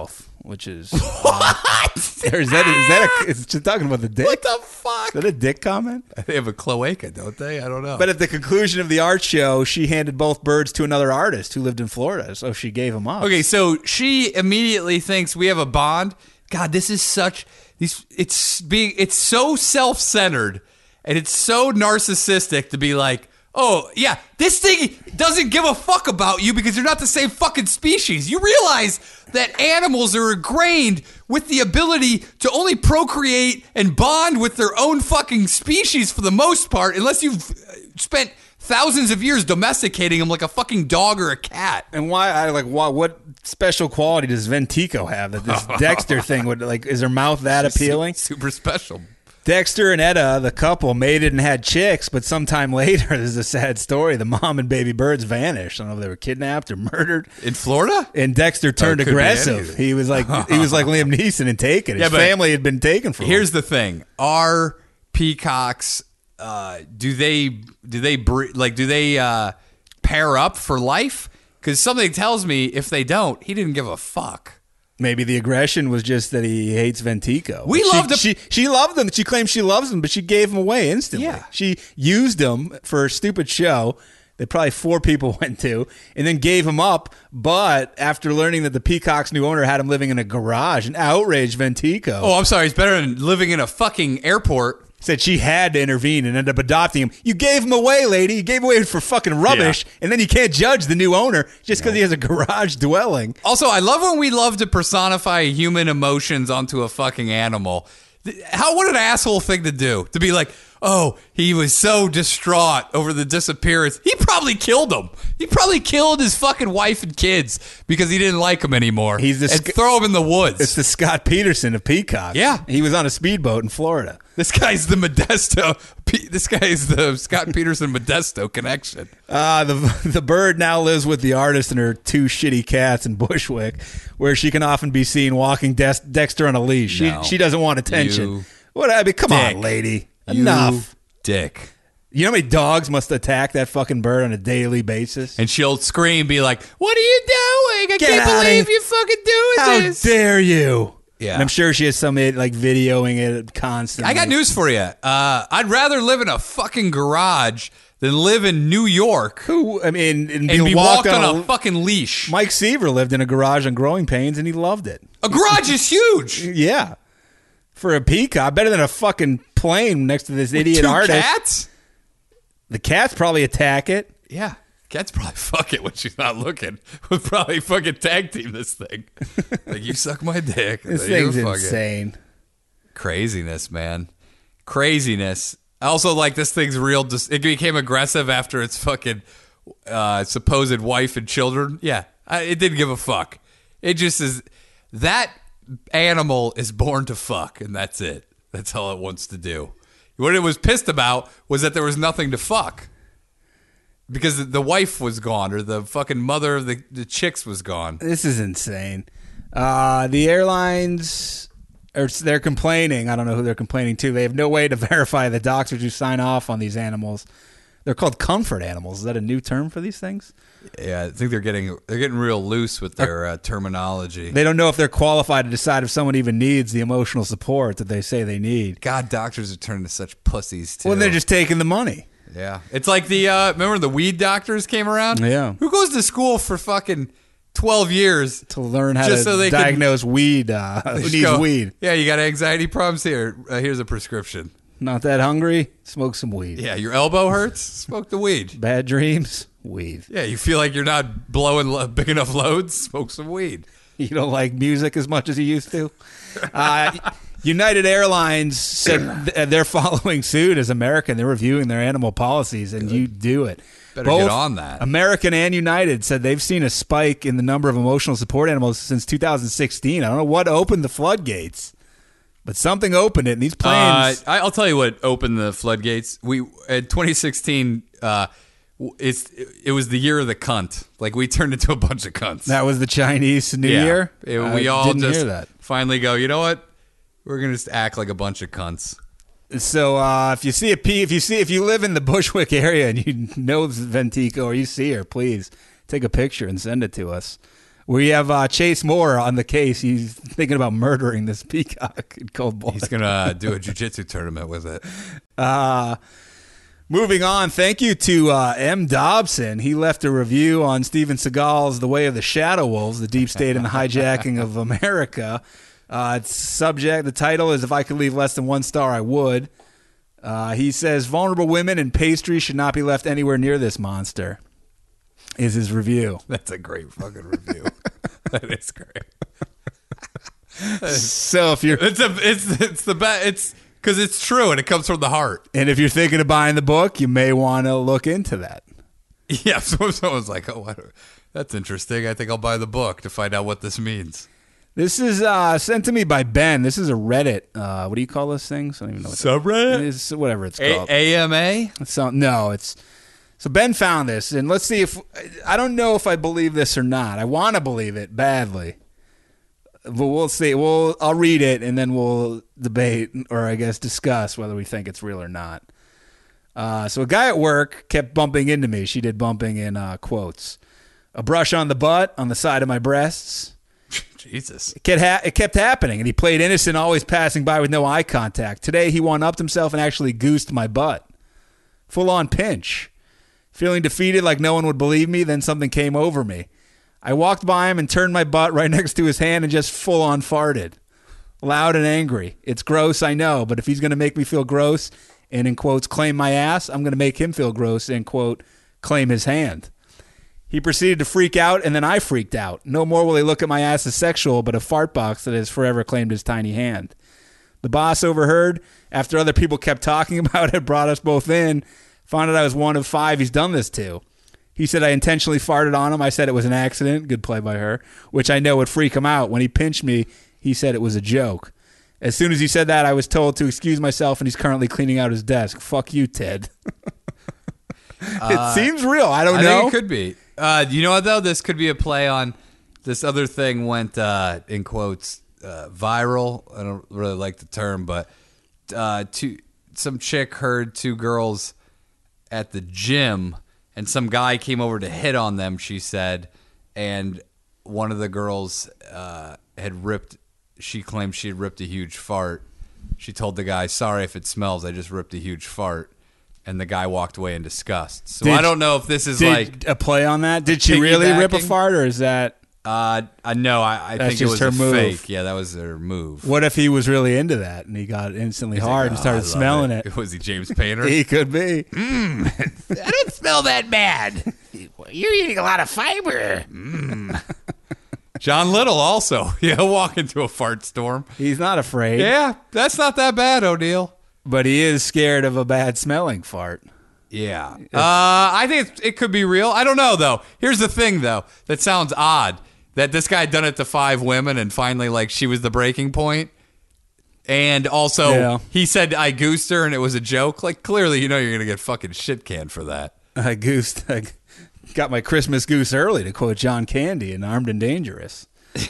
Speaker 4: which is what? Or is that is that a, is she talking about the dick?
Speaker 3: What the fuck?
Speaker 4: Is that a dick comment?
Speaker 3: They have a cloaca, don't they? I don't know.
Speaker 4: But at the conclusion of the art show, she handed both birds to another artist who lived in Florida, so she gave them up.
Speaker 3: Okay, so she immediately thinks we have a bond. God, this is such these. It's being it's so self-centered and it's so narcissistic to be like, oh yeah, this thing doesn't give a fuck about you because you're not the same fucking species. You realize that animals are ingrained with the ability to only procreate and bond with their own fucking species for the most part, unless you've spent thousands of years domesticating them like a fucking dog or a cat.
Speaker 4: And why? I like why, what special quality does Ventico have that this Dexter thing would like? Is her mouth that appealing?
Speaker 3: Super special.
Speaker 4: Dexter and Etta, the couple, mated and had chicks, but sometime later, this is a sad story. The mom and baby birds vanished. I don't know if they were kidnapped or murdered.
Speaker 3: In Florida?
Speaker 4: And Dexter turned
Speaker 3: Oh, it could be
Speaker 4: aggressive.
Speaker 3: anything.
Speaker 4: He was like he was like Liam Neeson and taken. His
Speaker 3: Yeah, but
Speaker 4: family had been taken from him.
Speaker 3: Here's the thing: are peacocks? Uh, do they do they bre- like do they uh, pair up for life? Because something tells me if they don't, he didn't give a fuck.
Speaker 4: Maybe the aggression was just that he hates Ventico.
Speaker 3: We
Speaker 4: she,
Speaker 3: loved him.
Speaker 4: She, she loved him. She claims she loves him, but she gave him away instantly.
Speaker 3: Yeah.
Speaker 4: She used him for a stupid show that probably four people went to, and then gave him up. But after learning that the Peacock's new owner had him living in a garage and outraged Ventico,
Speaker 3: Oh, I'm sorry. It's better than living in a fucking airport.
Speaker 4: said she had to intervene and ended up adopting him. You gave him away, lady. You gave him away for fucking rubbish, and then you can't judge the new owner just because he has a garage dwelling.
Speaker 3: Also, I love when we love to personify human emotions onto a fucking animal. How what an asshole thing to do. To be like, oh, he was so distraught over the disappearance. He probably killed him. He probably killed his fucking wife and kids because he didn't like them anymore.
Speaker 4: He's the
Speaker 3: and
Speaker 4: sc-
Speaker 3: throw him in the woods.
Speaker 4: It's the Scott Peterson of Peacock.
Speaker 3: Yeah.
Speaker 4: He was on a speedboat in Florida.
Speaker 3: This guy's the Modesto. This guy is the Scott Peterson Modesto connection.
Speaker 4: Uh, the the bird now lives with the artist and her two shitty cats in Bushwick, where she can often be seen walking Des- Dexter on a leash.
Speaker 3: No.
Speaker 4: She she doesn't want attention.
Speaker 3: You
Speaker 4: what? I mean, come
Speaker 3: dick.
Speaker 4: on, lady.
Speaker 3: You
Speaker 4: Enough.
Speaker 3: dick.
Speaker 4: You know how many dogs must attack that fucking bird on a daily basis?
Speaker 3: And she'll scream, be like, "What are you doing? I
Speaker 4: Get
Speaker 3: can't
Speaker 4: out of
Speaker 3: believe
Speaker 4: here.
Speaker 3: you fucking doing
Speaker 4: How
Speaker 3: this."
Speaker 4: dare you?
Speaker 3: Yeah.
Speaker 4: And I'm sure she has some idiot, like videoing it constantly.
Speaker 3: I got news for you. Uh, I'd rather live in a fucking garage than live in New York
Speaker 4: Who? I mean, and be,
Speaker 3: and be
Speaker 4: walked,
Speaker 3: walked on
Speaker 4: on
Speaker 3: a fucking leash.
Speaker 4: Mike Seaver lived in a garage on Growing Pains, and he loved it.
Speaker 3: A garage is huge.
Speaker 4: Yeah. For a peacock, better than a fucking plane next to this idiot
Speaker 3: Two
Speaker 4: artist.
Speaker 3: cats?
Speaker 4: The cats probably attack it.
Speaker 3: Yeah. Cats probably fuck it when she's not looking. Would probably fucking tag team this thing. Like, you suck my dick.
Speaker 4: This
Speaker 3: then you
Speaker 4: thing's
Speaker 3: fuck it.
Speaker 4: insane.
Speaker 3: Craziness, man. Craziness. I also like this thing's real. Dis- it became aggressive after its fucking uh, supposed wife and children. Yeah, I, it didn't give a fuck. It just is. That animal is born to fuck, and that's it. That's all it wants to do. What it was pissed about was that there was nothing to fuck. Because the- the wife was gone, or the fucking mother of the, the chicks was gone.
Speaker 4: This is insane. Uh, the airlines, are they're complaining. I don't know who they're complaining to. They have no way to verify the doctors who sign off on these animals. They're called comfort animals. Is that a new term for these things?
Speaker 3: Yeah, I think they're getting they're getting real loose with their uh, terminology.
Speaker 4: They don't know if they're qualified to decide if someone even needs the emotional support that they say they need.
Speaker 3: God, doctors are turning to such pussies too.
Speaker 4: Well, they're just taking the money.
Speaker 3: yeah. It's like the uh, remember the weed doctors came around.
Speaker 4: Yeah.
Speaker 3: Who goes to school for fucking twelve years
Speaker 4: To learn how
Speaker 3: Just
Speaker 4: to
Speaker 3: so they can-
Speaker 4: diagnose weed, uh, who
Speaker 3: Just
Speaker 4: needs
Speaker 3: go,
Speaker 4: weed.
Speaker 3: Yeah, you got anxiety problems here. Uh, here's a prescription.
Speaker 4: Not that hungry? Smoke some weed.
Speaker 3: Yeah, your elbow hurts. Smoke the weed.
Speaker 4: Bad dreams? Weed.
Speaker 3: Yeah, you feel like you're not blowing lo- big enough loads. Smoke some weed.
Speaker 4: You don't like music as much as you used to? Uh, United Airlines said th- they're following suit as American. They're reviewing their animal policies, and you do it.
Speaker 3: Better get on that.
Speaker 4: American and United said they've seen a spike in the number of emotional support animals since two thousand sixteen. I don't know what opened the floodgates, but something opened it, and these
Speaker 3: Uh,
Speaker 4: planes...
Speaker 3: I- I'll tell you what opened the floodgates. We in twenty sixteen. Uh, w- it's it was the year of the cunt. Like we turned into a bunch of cunts.
Speaker 4: that was the Chinese New
Speaker 3: Yeah.
Speaker 4: Year?
Speaker 3: It-
Speaker 4: I
Speaker 3: we all
Speaker 4: didn't
Speaker 3: just
Speaker 4: hear that.
Speaker 3: finally go. You know what? We're gonna just act like a bunch of cunts.
Speaker 4: So uh, if you see a P, if you see if you live in the Bushwick area and you know Ventico or you see her, please take a picture and send it to us. We have uh, Chase Moore on the case. He's thinking about murdering this peacock in cold blood.
Speaker 3: He's gonna do a jiu-jitsu tournament with it.
Speaker 4: Uh, moving on, thank you to uh, M. Dobson. He left a review on Steven Seagal's The Way of the Shadow Wolves, the Deep State and the Hijacking of America. Uh, it's subject, the title is If I Could Leave Less Than One Star, I Would. Uh, he says, vulnerable women and pastry should not be left anywhere near this monster, is his review.
Speaker 3: That's a great fucking review. That is great.
Speaker 4: So if you're
Speaker 3: It's a it's it's the best. It's because it's true and it comes from the heart.
Speaker 4: and if you're thinking of buying the book, you may want to look into that.
Speaker 3: Yeah. So someone's like, oh, what, that's interesting. I think I'll buy the book to find out what this means.
Speaker 4: This is uh, sent to me by Ben. This is a Reddit. Uh, what do you call those things? I don't even know. What
Speaker 3: Subreddit?
Speaker 4: It's whatever it's
Speaker 3: A-
Speaker 4: called.
Speaker 3: AMA?
Speaker 4: So no, it's so Ben found this, and let's see if I don't know if I believe this or not. I want to believe it badly, but we'll see. We'll I'll read it, and then we'll debate, or I guess discuss whether we think it's real or not. Uh, so a guy at work kept bumping into me. She did bumping in uh, quotes. A brush on the butt, on the side of my breasts.
Speaker 3: Jesus.
Speaker 4: It kept, ha- it kept happening, and he played innocent, always passing by with no eye contact. Today, he one-upped himself and actually goosed my butt. Full-on pinch. Feeling defeated like no one would believe me, then something came over me. I walked by him and turned my butt right next to his hand and just full-on farted. Loud and angry. It's gross, I know, but if he's going to make me feel gross and, in quotes, claim my ass, I'm going to make him feel gross and, quote, claim his hand. He proceeded to freak out, and then I freaked out. No more will he look at my ass as sexual, but a fart box that has forever claimed his tiny hand. The boss overheard, after other people kept talking about it, brought us both in, found out I was one of five he's done this to. He said I intentionally farted on him. I said it was an accident. Good play by her, which I know would freak him out. When he pinched me, he said it was a joke. As soon as he said that, I was told to excuse myself, and he's currently cleaning out his desk. Fuck you, Ted. It
Speaker 3: Uh,
Speaker 4: seems real. I don't
Speaker 3: I
Speaker 4: know.
Speaker 3: think it could be. Uh, you know what, though? This could be a play on this other thing went, uh, in quotes, uh, viral. I don't really like the term, but uh, two, some chick heard two girls at the gym, and some guy came over to hit on them, she said, and one of the girls uh, had ripped, she claimed she had ripped a huge fart. She told the guy, sorry if it smells, I just ripped a huge fart. And the guy walked away in disgust. So
Speaker 4: Did-
Speaker 3: I don't know if this is
Speaker 4: Did
Speaker 3: like
Speaker 4: a play on that? Did she really rip a
Speaker 3: piggybacking?
Speaker 4: fart, or is that
Speaker 3: Uh, I know. I, I
Speaker 4: That's
Speaker 3: think it
Speaker 4: just
Speaker 3: was
Speaker 4: her
Speaker 3: a
Speaker 4: move.
Speaker 3: fake. Yeah, that was her move.
Speaker 4: what if he was really into that and he got instantly hard and
Speaker 3: Oh, I
Speaker 4: started
Speaker 3: love
Speaker 4: smelling it?
Speaker 3: Was he James Painter?
Speaker 4: He could be.
Speaker 3: I don't smell that bad.
Speaker 1: You're eating a lot of fiber.
Speaker 3: John Little also. He'll walk into a fart storm.
Speaker 4: He's not afraid.
Speaker 3: Yeah, that's not that bad, O'Neill.
Speaker 4: But he is scared of a bad smelling fart.
Speaker 3: Yeah. Uh, I think it, it could be real. I don't know, though. Here's the thing, though. That sounds odd. That this guy had done it to five women, and finally, like, she was the breaking point. And also,
Speaker 4: Yeah.
Speaker 3: he said, I goosed her, and it was a joke. Like, clearly, you know you're going to get fucking shit canned for that.
Speaker 4: I goosed. I got my Christmas goose early, to quote John Candy in Armed and Dangerous.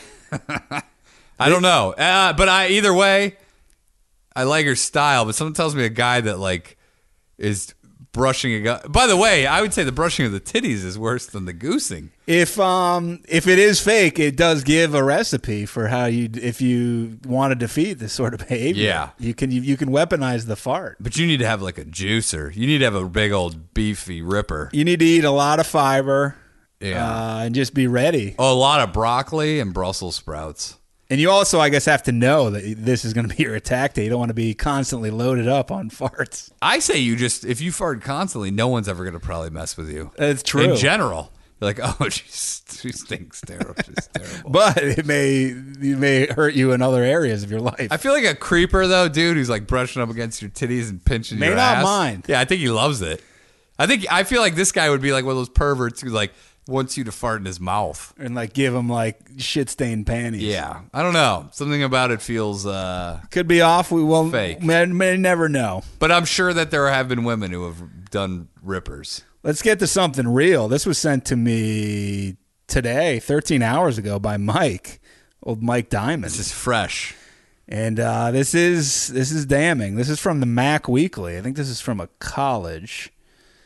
Speaker 3: I don't know. Uh, but I either way, I like her style. But someone tells me a guy that, like, is brushing a guy. By the way, I would say the brushing of the titties is worse than the goosing.
Speaker 4: If um if it is fake, it does give a recipe for how you if you want to defeat this sort of behavior.
Speaker 3: Yeah.
Speaker 4: you can you, you can weaponize the fart.
Speaker 3: But you need to have, like, a juicer. You need to have a big old beefy ripper.
Speaker 4: You need to eat a lot of fiber.
Speaker 3: Yeah.
Speaker 4: uh, and just be ready.
Speaker 3: Oh, a lot of broccoli and Brussels sprouts.
Speaker 4: And you also, I guess, have to know that this is going to be your attack day. You don't want to be constantly loaded up on farts.
Speaker 3: I say you just, if you fart constantly, no one's ever going to probably mess with you.
Speaker 4: That's true.
Speaker 3: In general. You're like, oh, she's, she stinks terrible. She's terrible.
Speaker 4: But it may it may hurt you in other areas of your life.
Speaker 3: I feel like a creeper, though, dude, who's like brushing up against your titties and pinching
Speaker 4: May
Speaker 3: your
Speaker 4: not
Speaker 3: ass.
Speaker 4: mind.
Speaker 3: Yeah, I think he loves it. I think, I feel like this guy would be like one of those perverts who, like, wants you to fart in his mouth.
Speaker 4: and like give them like shit stained panties.
Speaker 3: Yeah. I don't know. Something about it feels, uh,
Speaker 4: Could be off. We will
Speaker 3: Fake.
Speaker 4: May, may never know.
Speaker 3: but I'm sure that there have been women who have done rippers.
Speaker 4: Let's get to something real. This was sent to me today, thirteen hours ago, by Mike, old Mike Diamond.
Speaker 3: This is fresh.
Speaker 4: And uh, this is this is damning. This is from the Mac Weekly. I think this is from a college.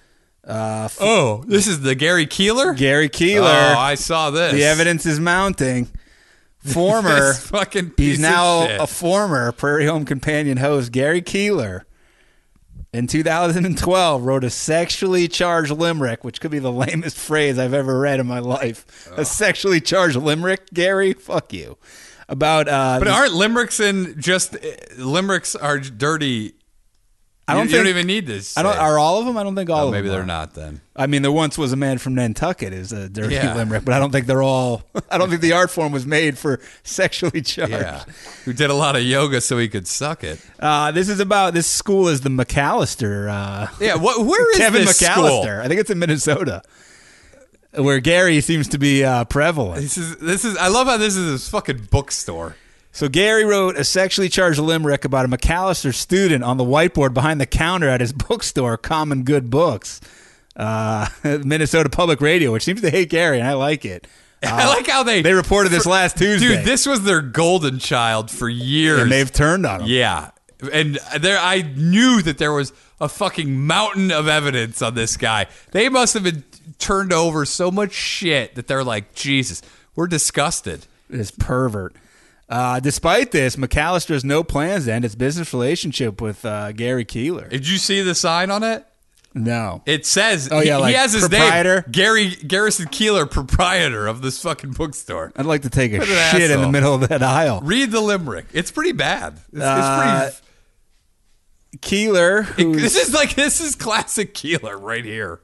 Speaker 4: Uh, f-
Speaker 3: Oh, this is the Gary Keeler?
Speaker 4: Gary Keeler.
Speaker 3: Oh, I saw this.
Speaker 4: The evidence is mounting. Former,
Speaker 3: This fucking piece
Speaker 4: he's now
Speaker 3: of shit.
Speaker 4: a former Prairie Home Companion host, Gary Keeler, in two thousand twelve wrote a sexually charged limerick, which could be the lamest phrase I've ever read in my life.
Speaker 3: Oh.
Speaker 4: A sexually charged limerick, Gary? Fuck you. About uh,
Speaker 3: But
Speaker 4: these-
Speaker 3: aren't limericks in just limericks are dirty?
Speaker 4: I don't
Speaker 3: you,
Speaker 4: think
Speaker 3: you don't even need this.
Speaker 4: I don't. Are all of them? I don't think all
Speaker 3: Oh,
Speaker 4: of
Speaker 3: maybe
Speaker 4: them.
Speaker 3: they're
Speaker 4: are.
Speaker 3: not then.
Speaker 4: I mean, there once was a man from Nantucket is a dirty
Speaker 3: Yeah.
Speaker 4: limerick, but I don't think they're all. I don't think the art form was made for sexually charged.
Speaker 3: Yeah, who did a lot of yoga so he could suck it.
Speaker 4: Uh, this is about this school is the McAllister. Uh,
Speaker 3: Yeah, what? Where is
Speaker 4: Kevin
Speaker 3: this
Speaker 4: McAllister.
Speaker 3: school?
Speaker 4: I think it's in Minnesota, where Gary seems to be uh, prevalent.
Speaker 3: This is this is. I love how this is a fucking bookstore.
Speaker 4: So Gary wrote a sexually charged limerick about a McAllister student on the whiteboard behind the counter at his bookstore, Common Good Books, uh, Minnesota Public Radio, which seems to hate Gary, and I like it. Uh,
Speaker 3: I like how they
Speaker 4: they reported this last Tuesday.
Speaker 3: Dude, this was their golden child for years,
Speaker 4: and they've turned on him.
Speaker 3: yeah. And there, I knew that there was a fucking mountain of evidence on this guy. They must have been turned over so much shit that they're like, Jesus, we're disgusted.
Speaker 4: This pervert. Uh, despite this, McAllister has no plans to end its business relationship with uh, Gary Keeler.
Speaker 3: Did you see the sign on it?
Speaker 4: No.
Speaker 3: It says,
Speaker 4: Oh, yeah,
Speaker 3: he,
Speaker 4: like
Speaker 3: he has his
Speaker 4: proprietor?
Speaker 3: name, Gary Garrison Keeler, proprietor of this fucking bookstore.
Speaker 4: I'd like to take a
Speaker 3: What an
Speaker 4: shit in the
Speaker 3: asshole.
Speaker 4: middle of that aisle.
Speaker 3: Read the limerick. It's pretty bad. It's,
Speaker 4: Uh,
Speaker 3: it's
Speaker 4: Keeler,
Speaker 3: pretty.
Speaker 4: who's,
Speaker 3: This is like this is classic Keeler right here.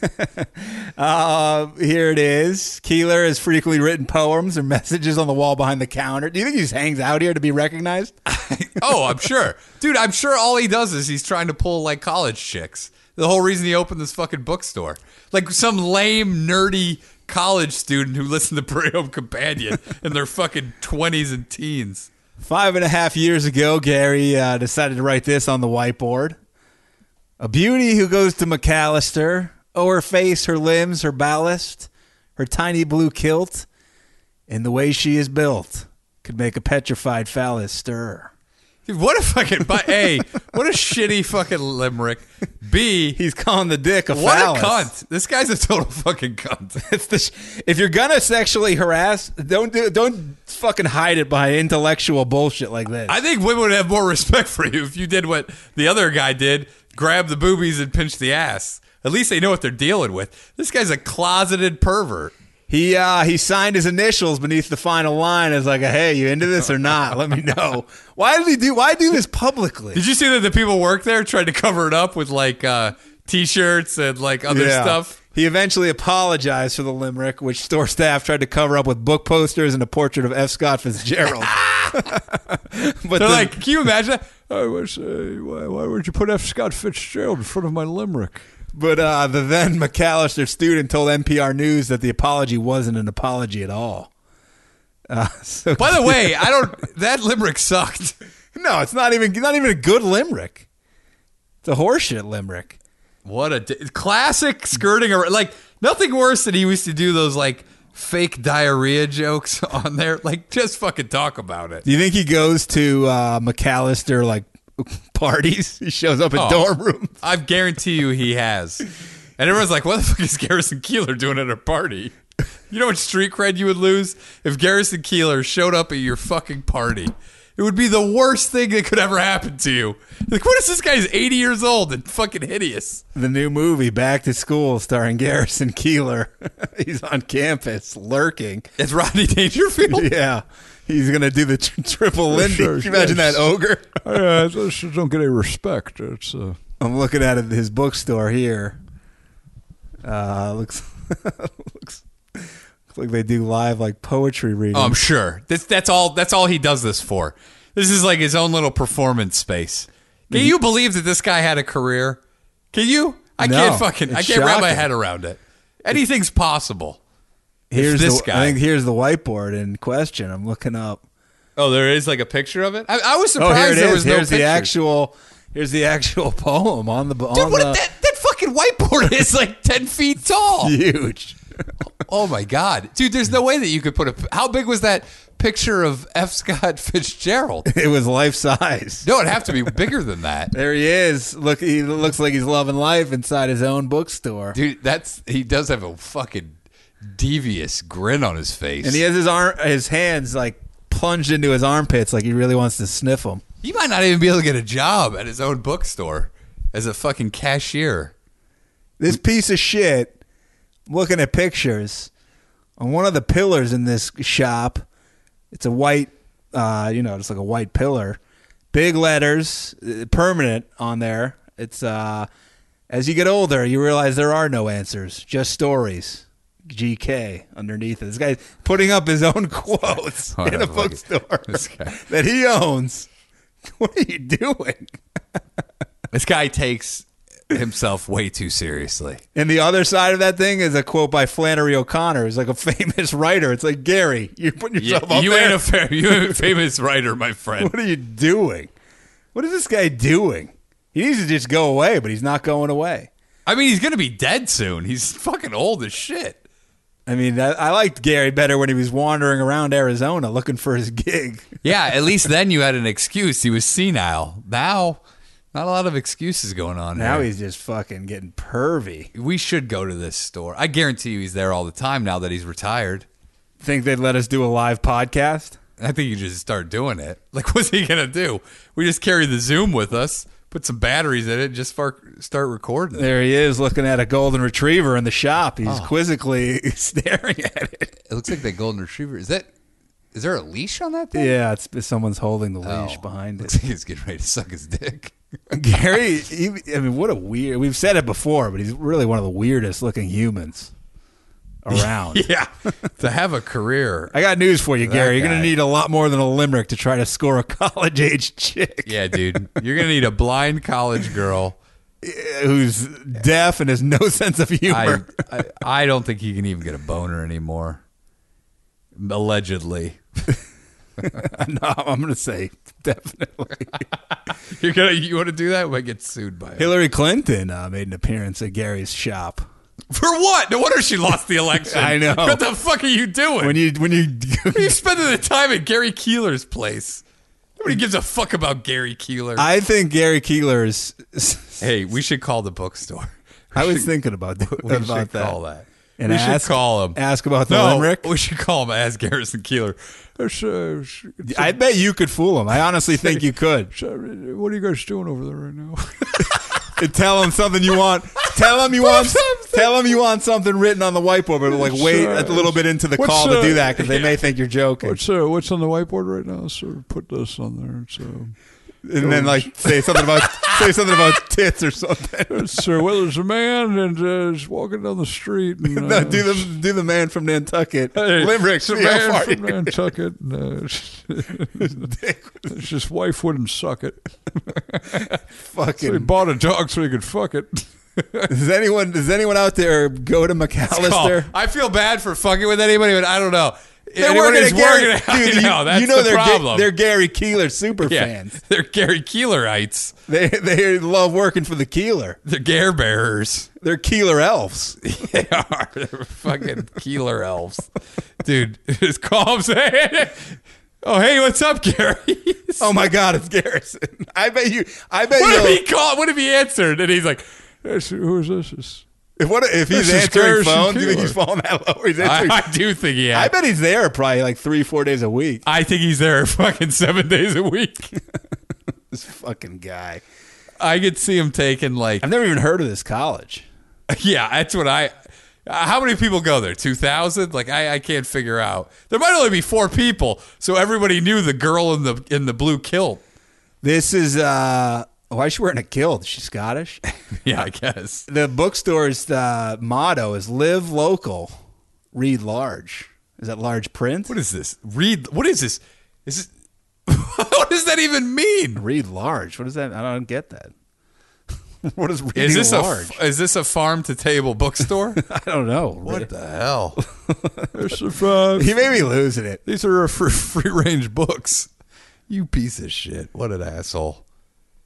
Speaker 4: uh, here it is. Keeler has frequently written poems or messages on the wall behind the counter. Do you think he just hangs out here to be recognized?
Speaker 3: Oh, I'm sure, dude. I'm sure all he does is he's trying to pull like college chicks. The whole reason he opened this fucking bookstore, like some lame, nerdy college student who listened to Prairie Home Companion in their fucking twenties and teens.
Speaker 4: Five and a half years ago, Gary uh, decided to write this on the whiteboard. A beauty who goes to McAllister. Oh, her face, her limbs, her ballast, her tiny blue kilt, and the way she is built could make a petrified phallus stir.
Speaker 3: Dude, what a fucking but A, what a shitty fucking limerick. B,
Speaker 4: He's calling the dick a
Speaker 3: what
Speaker 4: phallus.
Speaker 3: a cunt. This guy's a total fucking cunt.
Speaker 4: It's the sh- if you're gonna sexually harass, don't do don't fucking hide it behind intellectual bullshit like this.
Speaker 3: I think women would have more respect for you if you did what the other guy did, grab the boobies and pinch the ass. At least they know what they're dealing with. This guy's a closeted pervert.
Speaker 4: He uh, he signed his initials beneath the final line as like, a, "Hey, you into this or not? Let me know." Why did he do? Why do this publicly?
Speaker 3: Did you see that the people work there tried to cover it up with like uh, t-shirts and like other
Speaker 4: Yeah.
Speaker 3: stuff?
Speaker 4: He eventually apologized for the limerick, which store staff tried to cover up with book posters and a portrait of F. Scott Fitzgerald. but
Speaker 3: They're
Speaker 4: the-
Speaker 3: like, can you imagine that? I was, uh, why, why would you put F. Scott Fitzgerald in front of my limerick?
Speaker 4: But uh, the then McAllister student told N P R News that the apology wasn't an apology at all. Uh, so
Speaker 3: By the way, I don't. That limerick sucked.
Speaker 4: no, it's not even not even a good limerick. It's a horseshit limerick.
Speaker 3: What a di- classic skirting around. Like nothing worse than he used to do those like fake diarrhea jokes on there. Like just fucking talk about it.
Speaker 4: Do you think he goes to uh, McAllister like parties? He shows up at
Speaker 3: Oh.
Speaker 4: dorm rooms.
Speaker 3: I guarantee you he has. And everyone's like, what the fuck is Garrison Keeler doing at a party? You know what street cred you would lose if Garrison Keeler showed up at your fucking party? It would be the worst thing that could ever happen to you. Like, what is this guy? He's eighty years old and fucking hideous.
Speaker 4: The new movie Back to School starring Garrison Keeler. He's on campus lurking.
Speaker 3: It's Rodney Dangerfield.
Speaker 4: Yeah. He's going to do the tri- triple Lindy.
Speaker 5: sure,
Speaker 4: Can you imagine
Speaker 5: yes.
Speaker 4: that ogre?
Speaker 5: I uh, just don't get any respect. It's uh,
Speaker 4: I'm looking at it, his bookstore here. Uh, looks looks looks like they do live like poetry readings.
Speaker 3: Oh, I'm sure. That's that's all. That's all he does this for. This is like his own little performance space. Can you believe that this guy had a career? Can you? I
Speaker 4: No,
Speaker 3: can't fucking. I
Speaker 4: it's
Speaker 3: can't wrap my
Speaker 4: shocking.
Speaker 3: head around it. Anything's possible.
Speaker 4: here's
Speaker 3: this
Speaker 4: the,
Speaker 3: guy.
Speaker 4: I think here's the whiteboard in question. I'm looking up.
Speaker 3: Oh, there is like a picture of it. I, I was
Speaker 4: Oh,
Speaker 3: surprised
Speaker 4: here it
Speaker 3: there
Speaker 4: is.
Speaker 3: was no
Speaker 4: Here's the
Speaker 3: pictures.
Speaker 4: actual. Here's the actual poem on the
Speaker 3: Dude,
Speaker 4: on
Speaker 3: what
Speaker 4: the
Speaker 3: that, that fucking whiteboard is like ten feet tall.
Speaker 4: huge.
Speaker 3: Oh my God, dude! There's no way that you could put a. How big was that picture of F. Scott Fitzgerald?
Speaker 4: It was life size.
Speaker 3: No, it'd have to be bigger than that,
Speaker 4: There he is. Look, he looks like he's loving life inside his own bookstore.
Speaker 3: dude. That's he does have a fucking devious grin on his face,
Speaker 4: And he has his arm, his hands like plunged into his armpits, like he really wants to sniff them.
Speaker 3: He might not even be able to get a job at his own bookstore as a fucking cashier.
Speaker 4: This piece of shit, looking at pictures, on one of the pillars in this shop, it's a white, uh, you know, just like a white pillar. Big letters, uh, permanent on there. It's, uh, as you get older, you realize there are no answers, just stories. G K underneath it. This guy's putting up his own quotes
Speaker 3: What
Speaker 4: in
Speaker 3: a
Speaker 4: a
Speaker 3: fucking-
Speaker 4: bookstore
Speaker 3: this guy.
Speaker 4: that he owns. What are you doing?
Speaker 3: This guy takes himself way too seriously.
Speaker 4: And the other side of that thing is a quote by Flannery O'Connor, who's like a famous writer. It's like, Gary, you're putting
Speaker 3: Yeah,
Speaker 4: yourself up
Speaker 3: you
Speaker 4: there.
Speaker 3: ain't a fa- you ain't a famous writer, my friend.
Speaker 4: What are you doing? What is this guy doing? He needs to just go away, but he's not going away.
Speaker 3: I mean, he's gonna be dead soon. He's fucking old as shit.
Speaker 4: I mean, I, I liked Gary better when he was wandering around Arizona looking for his gig.
Speaker 3: Yeah, at least then you had an excuse. He was senile. Now, not a lot of excuses going on.
Speaker 4: Now
Speaker 3: here.
Speaker 4: he's just fucking getting pervy.
Speaker 3: We should go to this store. I guarantee you, he's there all the time now that he's retired.
Speaker 4: Think they'd let us do a live podcast?
Speaker 3: I think you just start doing it. Like, what's he gonna do? We just carry the Zoom with us, put some batteries in it, just far, start recording.
Speaker 4: There he is looking at a golden retriever in the shop. He's
Speaker 3: Oh.
Speaker 4: quizzically staring at it.
Speaker 3: It looks like that golden retriever. Is that? Is there a leash on that thing?
Speaker 4: Yeah, it's someone's holding the leash
Speaker 3: Oh,
Speaker 4: behind
Speaker 3: looks
Speaker 4: it.
Speaker 3: like he's getting ready to suck his dick.
Speaker 4: Gary, he, I mean, what a weird. We've said it before, but he's really one of the weirdest looking humans around.
Speaker 3: Yeah, to have a career.
Speaker 4: I got news for you,
Speaker 3: That
Speaker 4: Gary. You're going
Speaker 3: guy.
Speaker 4: to need a lot more than a limerick to try to score a college age chick
Speaker 3: Yeah, dude, you're gonna need a blind college girl.
Speaker 4: who's deaf and has no sense of
Speaker 3: I,
Speaker 4: humor.
Speaker 3: I I don't think he can even get a boner anymore. Allegedly,
Speaker 4: No, I'm going to say definitely.
Speaker 3: you're gonna you want to do that? We might get sued by him.
Speaker 4: Hillary Clinton uh, made an appearance at Gary's shop.
Speaker 3: For what? No wonder she lost the election.
Speaker 4: I know.
Speaker 3: What the fuck are you doing?
Speaker 4: When you when you
Speaker 3: you spending the time at Gary Keeler's place. Nobody gives a fuck about Gary Keeler.
Speaker 4: I think Gary Keeler's.
Speaker 3: hey, we should call the bookstore.
Speaker 4: I was thinking about th-
Speaker 3: We
Speaker 4: about
Speaker 3: should
Speaker 4: that.
Speaker 3: call that.
Speaker 4: And
Speaker 3: we
Speaker 4: ask,
Speaker 3: should call him.
Speaker 4: Ask about the
Speaker 3: no,
Speaker 4: limerick.
Speaker 3: we should call him as Garrison Keeler. Uh, so- so-
Speaker 4: I bet you could fool him. I honestly think you could.
Speaker 3: so, what are you guys doing over there right now?
Speaker 4: And tell him something you want. Tell him you want. Tell him you want something written on the whiteboard, but like wait a little bit into the
Speaker 5: What's,
Speaker 4: call to
Speaker 5: uh,
Speaker 4: do that because they may think you're joking.
Speaker 5: What's uh, what's on the whiteboard right now? So put this on there. So,
Speaker 4: And then like say something about say something about tits or something.
Speaker 5: so well, there's a man and uh, he's walking down the street. And, uh,
Speaker 4: No, do the do the man from Nantucket.
Speaker 5: Hey,
Speaker 4: Limericks.
Speaker 5: it's a
Speaker 4: See how
Speaker 5: man
Speaker 4: far
Speaker 5: from
Speaker 4: you-
Speaker 5: Nantucket. And, uh, his wife wouldn't suck it. So he
Speaker 4: Fucking.
Speaker 5: bought a dog so he could fuck it.
Speaker 4: Does anyone does anyone out there go to McAllister?
Speaker 3: I feel bad for fucking with anybody, but I don't know.
Speaker 4: They're
Speaker 3: Anyone
Speaker 4: working
Speaker 3: who's
Speaker 4: at Gary.
Speaker 3: working at-
Speaker 4: Dude,
Speaker 3: I know,
Speaker 4: you,
Speaker 3: that's
Speaker 4: you know
Speaker 3: the
Speaker 4: they're Ga-
Speaker 3: problem.
Speaker 4: they're Gary Keeler super
Speaker 3: yeah,
Speaker 4: fans.
Speaker 3: they're Gary Keelerites.
Speaker 4: They they love working for the Keeler.
Speaker 3: They're Gare Bearers.
Speaker 4: They're Keeler elves.
Speaker 3: They are. They're fucking Keeler elves. Dude, just call him saying, oh, hey, what's up, Gary?
Speaker 4: Oh my God, it's Garrison. I bet you. I bet
Speaker 3: What
Speaker 4: you.
Speaker 3: if he called? What if he answered? And he's like,
Speaker 5: Yes, who is this? It's-
Speaker 4: If what if he's
Speaker 5: This is
Speaker 4: answering
Speaker 5: Garrison
Speaker 4: phones? Do you think
Speaker 5: Keeler.
Speaker 4: he's falling that low? Or he's
Speaker 3: I,
Speaker 4: answering.
Speaker 3: I do think he
Speaker 4: I
Speaker 3: has.
Speaker 4: bet he's there probably like three, four days a week.
Speaker 3: I think he's there fucking seven days a week.
Speaker 4: This fucking guy.
Speaker 3: I could see him taking like,
Speaker 4: I've never even heard of this college.
Speaker 3: yeah, that's what I. Uh, how many people go there? Two thousand? Like I, I can't figure out. There might only be four people, so everybody knew the girl in the in the blue kilt.
Speaker 4: This is uh why is she wearing a kilt? Is she Scottish?
Speaker 3: Yeah, I guess.
Speaker 4: The bookstore's uh, motto is "Live local, read large." Is that large print?
Speaker 3: What is this? Read. What is this? Is this? What does that even mean?
Speaker 4: Read large. What is that? I don't get that. What is reading
Speaker 3: Is this
Speaker 4: large?
Speaker 3: a is this a farm to table bookstore?
Speaker 4: I don't know.
Speaker 3: What the hell?
Speaker 5: It's a, uh,
Speaker 4: He may be losing it.
Speaker 3: These are free, free range books. You piece of shit. What an asshole.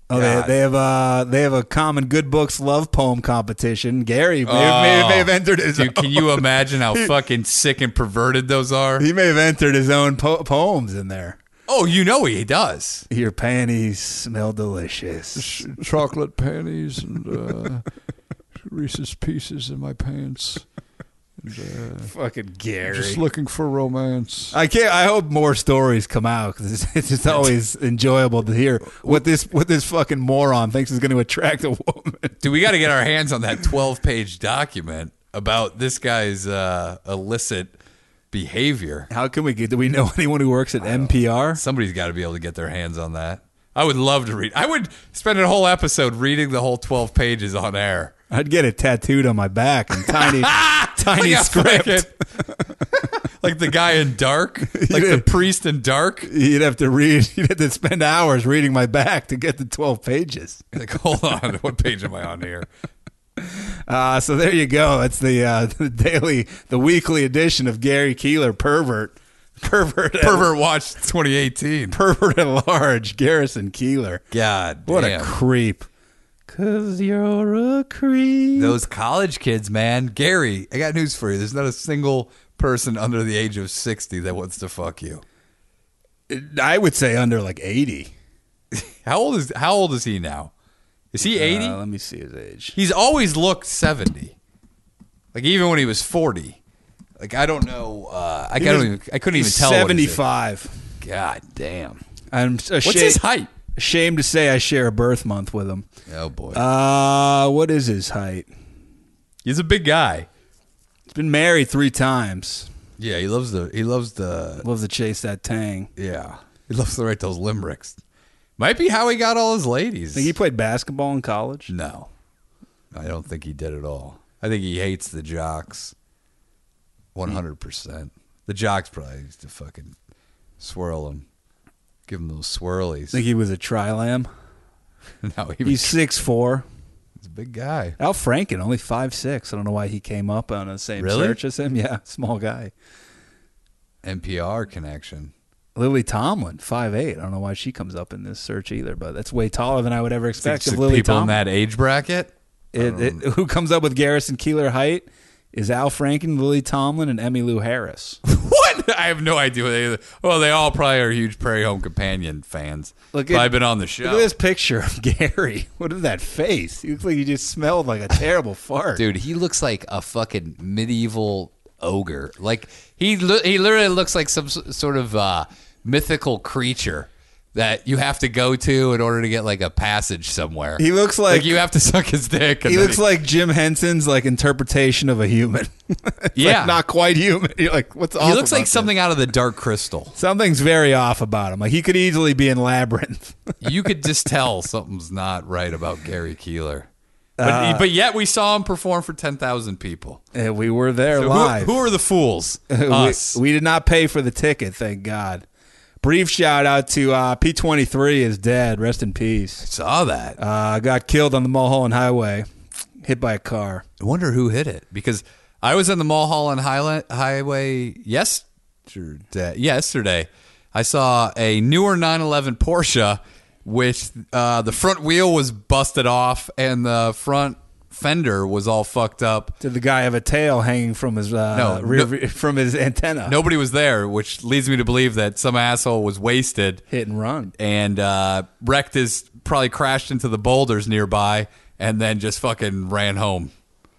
Speaker 4: Oh, they,
Speaker 3: God.
Speaker 4: they have uh they have a common good books love poem competition. Gary may,
Speaker 3: Oh.
Speaker 4: may, may have entered his
Speaker 3: Dude,
Speaker 4: own.
Speaker 3: can you imagine how fucking sick and perverted those are?
Speaker 4: He may have entered his own po- poems in there.
Speaker 3: Oh, you know he does.
Speaker 4: Your panties smell delicious.
Speaker 5: Chocolate panties and uh, Reese's Pieces in my pants. And, uh,
Speaker 4: Fucking Gary.
Speaker 5: just looking for romance.
Speaker 4: I can't. I hope more stories come out because it's, it's just always enjoyable to hear what this what this fucking moron thinks is going to attract a woman.
Speaker 3: Dude, we got to get our hands on that twelve-page document about this guy's uh, illicit behavior.
Speaker 4: How can we get? Do we know anyone who works at N P R?
Speaker 3: Somebody's got to be able to get their hands on that. I would love to read. I would spend a whole episode reading the whole twelve pages on air.
Speaker 4: I'd get it tattooed on my back in tiny, tiny
Speaker 3: Like a
Speaker 4: script.
Speaker 3: fucking- like the guy in Dark, like the priest in Dark.
Speaker 4: You'd have to read. You'd have to spend hours reading my back to get the twelve pages.
Speaker 3: Like, hold on, what page am I on here?
Speaker 4: Uh, so there you go. It's the uh, the daily, the weekly edition of Gary Keeler, pervert, pervert, at-
Speaker 3: Pervert Watch twenty eighteen.
Speaker 4: pervert at large, Garrison Keeler.
Speaker 3: God
Speaker 4: What
Speaker 3: damn.
Speaker 4: a creep. Cause you're a creep.
Speaker 3: Those college kids, man. Gary, I got news for you. There's not a single person under the age of sixty that wants to fuck you.
Speaker 4: I would say under like eighty.
Speaker 3: How old is How old is he now? Is he eighty?
Speaker 4: Uh, let me see his age.
Speaker 3: He's always looked seventy. Like even when he was forty. Like I don't know. Uh, I
Speaker 4: He
Speaker 3: can't
Speaker 4: was-
Speaker 3: even. I couldn't even
Speaker 4: He's
Speaker 3: tell. what his age-
Speaker 4: seventy-five.
Speaker 3: God damn.
Speaker 4: I'm ashamed,
Speaker 3: What's his height?
Speaker 4: ashamed to say I share a birth month with him.
Speaker 3: Oh boy.
Speaker 4: Uh, what is his height?
Speaker 3: He's a big guy.
Speaker 4: He's been married three times.
Speaker 3: Yeah, he loves the. He loves the.
Speaker 4: Loves to chase that tang.
Speaker 3: Yeah, he loves to write those limericks. Might be how he got all his ladies.
Speaker 4: Think he played basketball in college?
Speaker 3: No, I don't think he did at all. I think he hates the jocks. One hundred percent. The jocks probably used to fucking swirl him, give him those swirlies.
Speaker 4: Think he was a tri-lam?
Speaker 3: No, he
Speaker 4: He's
Speaker 3: was
Speaker 4: six four.
Speaker 3: he's a big guy.
Speaker 4: Al Franken, only five six. I don't know why he came up on the same
Speaker 3: Really?
Speaker 4: search as him. Yeah, small guy.
Speaker 3: N P R connection.
Speaker 4: Lily Tomlin, five eight. I don't know why she comes up in this search either, but that's way taller than I would ever expect
Speaker 3: Think
Speaker 4: of Lily
Speaker 3: people in
Speaker 4: Tomlin.
Speaker 3: that age bracket.
Speaker 4: It, it, who comes up with Garrison Keeler height is Al Franken, Lily Tomlin, and Emmylou Harris.
Speaker 3: What? I have no idea what they. Well, they all probably are huge Prairie Home Companion fans.
Speaker 4: Look
Speaker 3: probably
Speaker 4: at-
Speaker 3: been on the show.
Speaker 4: Look at this picture of Gary. What is that face? He looks like he just smelled like a terrible fart.
Speaker 3: Dude, he looks like a fucking medieval ogre. Like he lo- he literally looks like some s- sort of uh, mythical creature that you have to go to in order to get like a passage somewhere.
Speaker 4: He looks like,
Speaker 3: like you have to suck his dick. and
Speaker 4: he
Speaker 3: then
Speaker 4: looks like Jim Henson's like interpretation of a human. It's
Speaker 3: Yeah.
Speaker 4: like not quite human. You're like, what's off
Speaker 3: he looks
Speaker 4: about
Speaker 3: like
Speaker 4: this?
Speaker 3: something out of the Dark Crystal.
Speaker 4: Something's very off about him. Like he could easily be in Labyrinth.
Speaker 3: You could just tell something's not right about Gary Keeler. But,
Speaker 4: Uh,
Speaker 3: but yet we saw him perform for ten thousand people.
Speaker 4: And we were there
Speaker 3: So who,
Speaker 4: live.
Speaker 3: who are the fools?
Speaker 4: we,
Speaker 3: Us.
Speaker 4: we did not pay for the ticket, thank God. Brief shout out to uh, P twenty-three is dead. Rest in peace.
Speaker 3: Saw that.
Speaker 4: Uh, got killed on the Mulholland Highway, hit by a car.
Speaker 3: I wonder who hit it because I was on the Mulholland Highla- Highway yesterday. Yesterday, I saw a newer nine eleven Porsche, which uh, the front wheel was busted off and the front fender was all fucked up.
Speaker 4: Did the guy have a tail hanging from his uh,
Speaker 3: No,
Speaker 4: rear,
Speaker 3: no-
Speaker 4: from his antenna?
Speaker 3: Nobody was there, which leads me to believe that some asshole was wasted
Speaker 4: Hit and run.
Speaker 3: and uh, wrecked his, probably crashed into the boulders nearby and then just fucking ran home.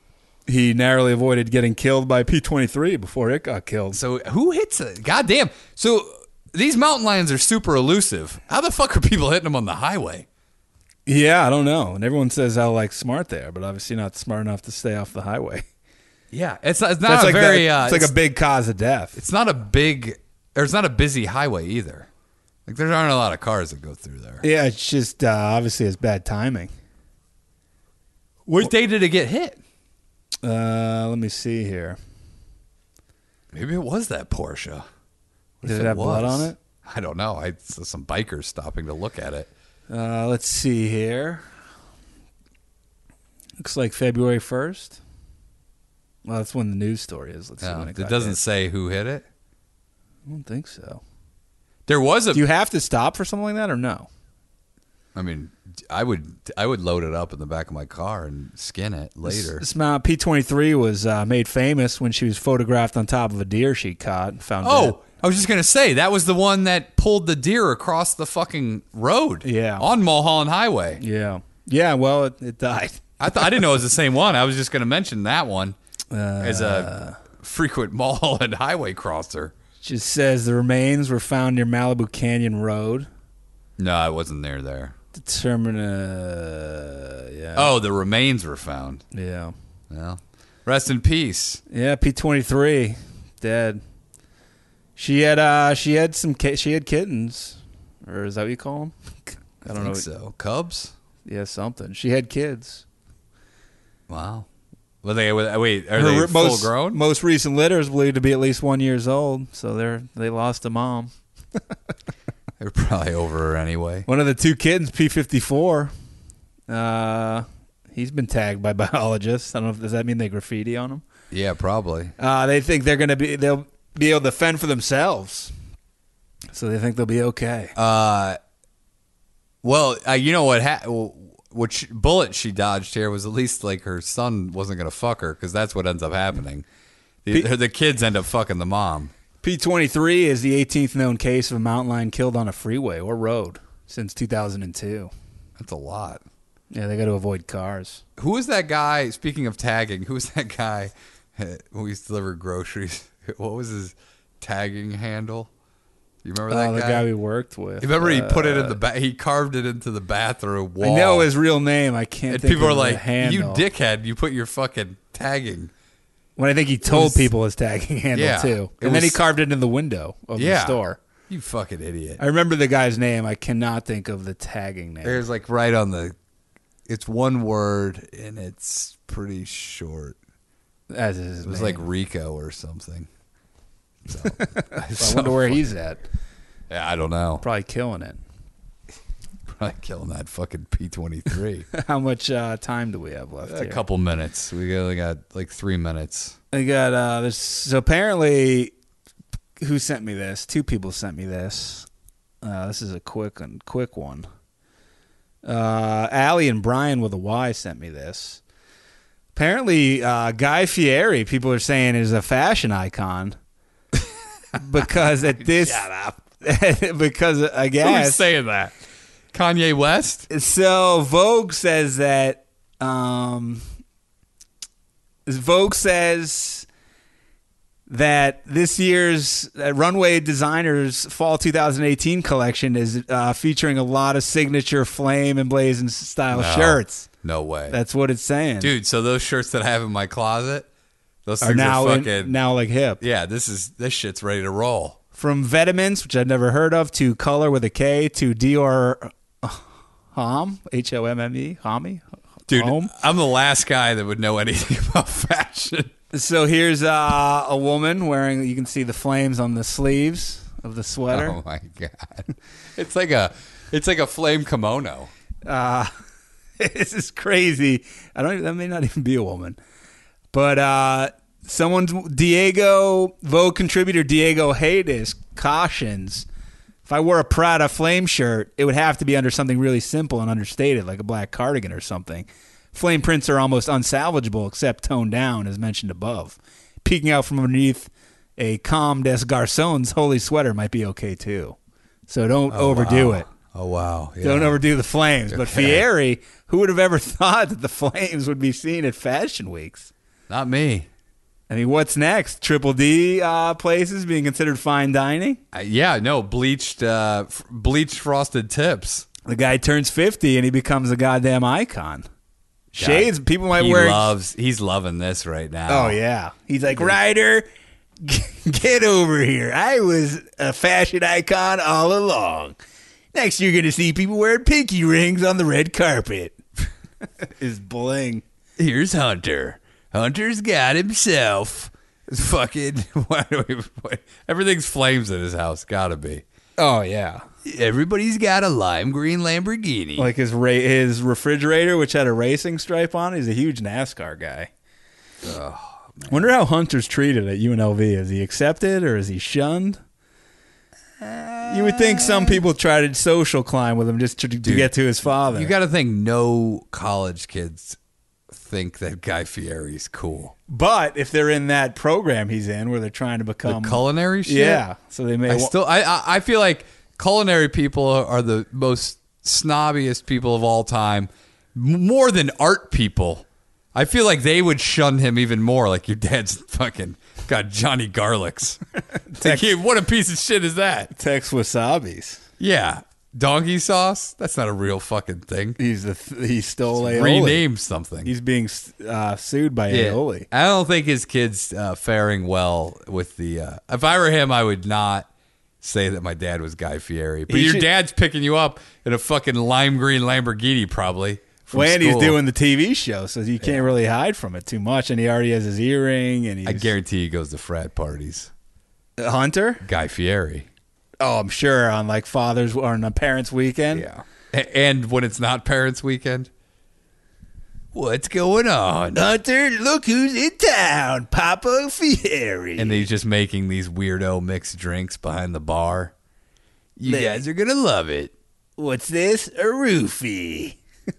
Speaker 4: He narrowly avoided getting killed by P twenty-three before it got killed.
Speaker 3: So who hits it? God damn. So these mountain lions are super elusive. How the fuck are people hitting them on the highway?
Speaker 4: Yeah, I don't know. And everyone says how like smart they are, but obviously not smart enough to stay off the highway.
Speaker 3: Yeah, it's not, it's not
Speaker 4: That's
Speaker 3: a
Speaker 4: like
Speaker 3: very.
Speaker 4: that-
Speaker 3: uh,
Speaker 4: it's like a big cause of death.
Speaker 3: It's not a big. Or it's not a busy highway either. Like there aren't a lot of cars that go through there.
Speaker 4: Yeah, it's just uh, obviously it's bad timing.
Speaker 3: What day did it get hit?
Speaker 4: Uh, let me see here.
Speaker 3: Maybe it was that Porsche. What
Speaker 4: Did
Speaker 3: if
Speaker 4: it have blood
Speaker 3: was?
Speaker 4: on it?
Speaker 3: I don't know. I saw some bikers stopping to look at it.
Speaker 4: Uh, let's see here. Looks like February first. Well, that's when the news story is. Let's see
Speaker 3: No,
Speaker 4: when it,
Speaker 3: it
Speaker 4: got
Speaker 3: doesn't
Speaker 4: hit.
Speaker 3: say who hit it.
Speaker 4: I don't think so.
Speaker 3: There was a.
Speaker 4: Do you have to stop for something like that or no?
Speaker 3: I mean, I would I would load it up in the back of my car and skin it later.
Speaker 4: This mount P twenty-three was uh, made famous when she was photographed on top of a deer she caught and found dead.
Speaker 3: Oh, I was just gonna say that was the one that pulled the deer across the fucking road.
Speaker 4: Yeah.
Speaker 3: on Mulholland Highway.
Speaker 4: Yeah. Yeah, well, it, it died.
Speaker 3: I thought I didn't know it was the same one. I was just gonna mention that one
Speaker 4: Uh,
Speaker 3: as a frequent Mulholland Highway crosser.
Speaker 4: Just says the remains were found near Malibu Canyon Road.
Speaker 3: No, I wasn't there. There.
Speaker 4: Determine, uh, yeah.
Speaker 3: Oh, the remains were found.
Speaker 4: Yeah.
Speaker 3: Well, rest in peace.
Speaker 4: Yeah, P twenty-three, dead. She had, uh, she had some, ki- she had kittens. Or is that what you call them? I don't
Speaker 3: think
Speaker 4: know.
Speaker 3: so. Cubs.
Speaker 4: Yeah, something. She had kids.
Speaker 3: Wow. Well, they wait. Are
Speaker 4: Her
Speaker 3: they
Speaker 4: re-
Speaker 3: full
Speaker 4: most,
Speaker 3: grown?
Speaker 4: Most recent litter is believed to be at least one years old, so they're they lost a mom.
Speaker 3: They're probably over her anyway.
Speaker 4: One of the two kittens, P fifty-four, uh, he's been tagged by biologists. I don't know if does that mean they graffiti on him.
Speaker 3: Yeah, probably.
Speaker 4: Uh, they think they're gonna be they'll be able to fend for themselves, so they think they'll be okay.
Speaker 3: Uh, well, uh, you know what? Ha- what she, bullet she dodged here was at least like her son wasn't gonna fuck her because that's what ends up happening. The,
Speaker 4: P-
Speaker 3: the kids end up fucking the mom.
Speaker 4: P twenty-three is the eighteenth known case of a mountain lion killed on a freeway or road since two thousand two.
Speaker 3: That's a lot.
Speaker 4: Yeah, they got to avoid cars.
Speaker 3: Who is that guy? Speaking of tagging, who is that guy who used to deliver groceries? What was his tagging handle? You remember that
Speaker 4: Oh, the
Speaker 3: guy?
Speaker 4: guy we worked with.
Speaker 3: You remember he put it in
Speaker 4: Uh,
Speaker 3: the ba- he carved it into the bathroom wall.
Speaker 4: I know his real name. I can't.
Speaker 3: And
Speaker 4: think
Speaker 3: people
Speaker 4: of
Speaker 3: are
Speaker 4: the
Speaker 3: like, "You
Speaker 4: handle.
Speaker 3: dickhead! You put your fucking tagging."
Speaker 4: When I think he told
Speaker 3: was-
Speaker 4: people his tagging handle
Speaker 3: Yeah,
Speaker 4: too,
Speaker 3: it
Speaker 4: and then he
Speaker 3: was-
Speaker 4: carved it in the window of
Speaker 3: Yeah.
Speaker 4: the store.
Speaker 3: You fucking idiot!
Speaker 4: I remember the guy's name. I cannot think of the tagging name.
Speaker 3: There's like right on the. It's one word and it's pretty short.
Speaker 4: As is his
Speaker 3: It was
Speaker 4: name.
Speaker 3: like Rico or something. So,
Speaker 4: I wonder where he's at.
Speaker 3: Yeah, I don't know.
Speaker 4: Probably killing it.
Speaker 3: Probably killing that fucking P twenty-three.
Speaker 4: How much uh, time do we have left?
Speaker 3: A
Speaker 4: here?
Speaker 3: couple minutes. We only got like three minutes.
Speaker 4: I got uh this so apparently who sent me this? Two people sent me this. Uh this is a quick one quick one. Uh Allie and Brian with a Y sent me this. Apparently uh Guy Fieri, people are saying, is a fashion icon. Because at this
Speaker 3: Shut up.
Speaker 4: because I
Speaker 3: Who's
Speaker 4: guess
Speaker 3: saying that? Kanye West?
Speaker 4: so Vogue says that um, Vogue says that this year's uh, Runway Designers Fall twenty eighteen collection is uh, featuring a lot of signature flame and blazing style
Speaker 3: No.
Speaker 4: shirts.
Speaker 3: No way.
Speaker 4: That's what it's saying.
Speaker 3: Dude, so those shirts that I have in my closet, those
Speaker 4: are
Speaker 3: things
Speaker 4: now
Speaker 3: are
Speaker 4: in-
Speaker 3: fucking
Speaker 4: now like hip.
Speaker 3: yeah, this is this shit's ready to roll.
Speaker 4: From Vetements, which I've never heard of, to Color with a K, to Dior Homme, H O M M E, Homme.
Speaker 3: Dude,
Speaker 4: Home.
Speaker 3: I'm the last guy that would know anything about fashion.
Speaker 4: So here's uh, a woman wearing, you can see the flames on the sleeves of the sweater.
Speaker 3: Oh my god. It's like a it's like a flame kimono.
Speaker 4: Uh, this is crazy. I don't even, that may not even be a woman. But uh, someone's, Diego, Vogue contributor Diego Haydes cautions, if I wore a Prada flame shirt, it would have to be under something really simple and understated, like a black cardigan or something. Flame prints are almost unsalvageable except toned down, as mentioned above. Peeking out from underneath a Comme des Garçons holy sweater might be okay too. So don't overdo
Speaker 3: wow.
Speaker 4: it.
Speaker 3: Oh wow. Yeah.
Speaker 4: Don't overdo the flames. But
Speaker 3: Okay.
Speaker 4: Fieri, who would have ever thought that the flames would be seen at fashion weeks?
Speaker 3: Not me.
Speaker 4: I mean, what's next? Triple D uh, places being considered fine dining?
Speaker 3: Uh, yeah, no, bleached uh f- bleached frosted tips.
Speaker 4: The guy turns fifty and he becomes a goddamn icon. Shades, people might
Speaker 3: he
Speaker 4: wear.
Speaker 3: loves he's loving this right now.
Speaker 4: Oh, yeah. He's like, Ryder, get over here. I was a fashion icon all along. Next, you're going to see people wearing pinky rings on the red carpet. Is bling.
Speaker 3: Here's Hunter. Hunter's got himself. It's fucking what do we, what, everything's flames in his house. Gotta be.
Speaker 4: Oh, yeah.
Speaker 3: Everybody's got a lime green Lamborghini.
Speaker 4: Like his ra- his refrigerator, which had a racing stripe on it. He's a huge NASCAR guy. Oh, wonder how Hunter's treated at U N L V. Is he accepted or is he shunned?
Speaker 3: Uh,
Speaker 4: You would think some people try to social climb with him just to, to get to his father.
Speaker 3: You got to think no college kids think that Guy Fieri's cool.
Speaker 4: But if they're in that program he's in where they're trying to become
Speaker 3: The culinary shit?
Speaker 4: Yeah. So they may
Speaker 3: I
Speaker 4: wa-
Speaker 3: still I I I feel like culinary people are the most snobbiest people of all time, m- more than art people. I feel like they would shun him even more. Like, your dad's fucking got Johnny Garlics. Like, hey, what a piece of shit is that?
Speaker 4: Tex Wasabis.
Speaker 3: Yeah, donkey sauce. That's not a real fucking thing.
Speaker 4: He's the th- he stole Aioli.
Speaker 3: Rename something.
Speaker 4: He's being uh, sued by
Speaker 3: Yeah.
Speaker 4: Aioli.
Speaker 3: I don't think his kid's uh, faring well with the. Uh, if I were him, I would not say that my dad was Guy Fieri. But
Speaker 4: He
Speaker 3: your
Speaker 4: should-
Speaker 3: dad's picking you up in a fucking lime green Lamborghini, probably. from
Speaker 4: Well, and he's
Speaker 3: school.
Speaker 4: doing the T V show, so you can't really hide from it too much. And he already has his earring. And he's
Speaker 3: I guarantee he goes to frat parties.
Speaker 4: Hunter.
Speaker 3: Guy Fieri.
Speaker 4: Oh, I'm sure on like Father's or on a Parents' Weekend.
Speaker 3: Yeah. A- and when it's not Parents' Weekend, what's going on?
Speaker 4: Hunter, look who's in town, Papa Fieri.
Speaker 3: And he's just making these weirdo mixed drinks behind the bar. You
Speaker 4: They-
Speaker 3: guys are gonna love it.
Speaker 4: What's this? A roofie.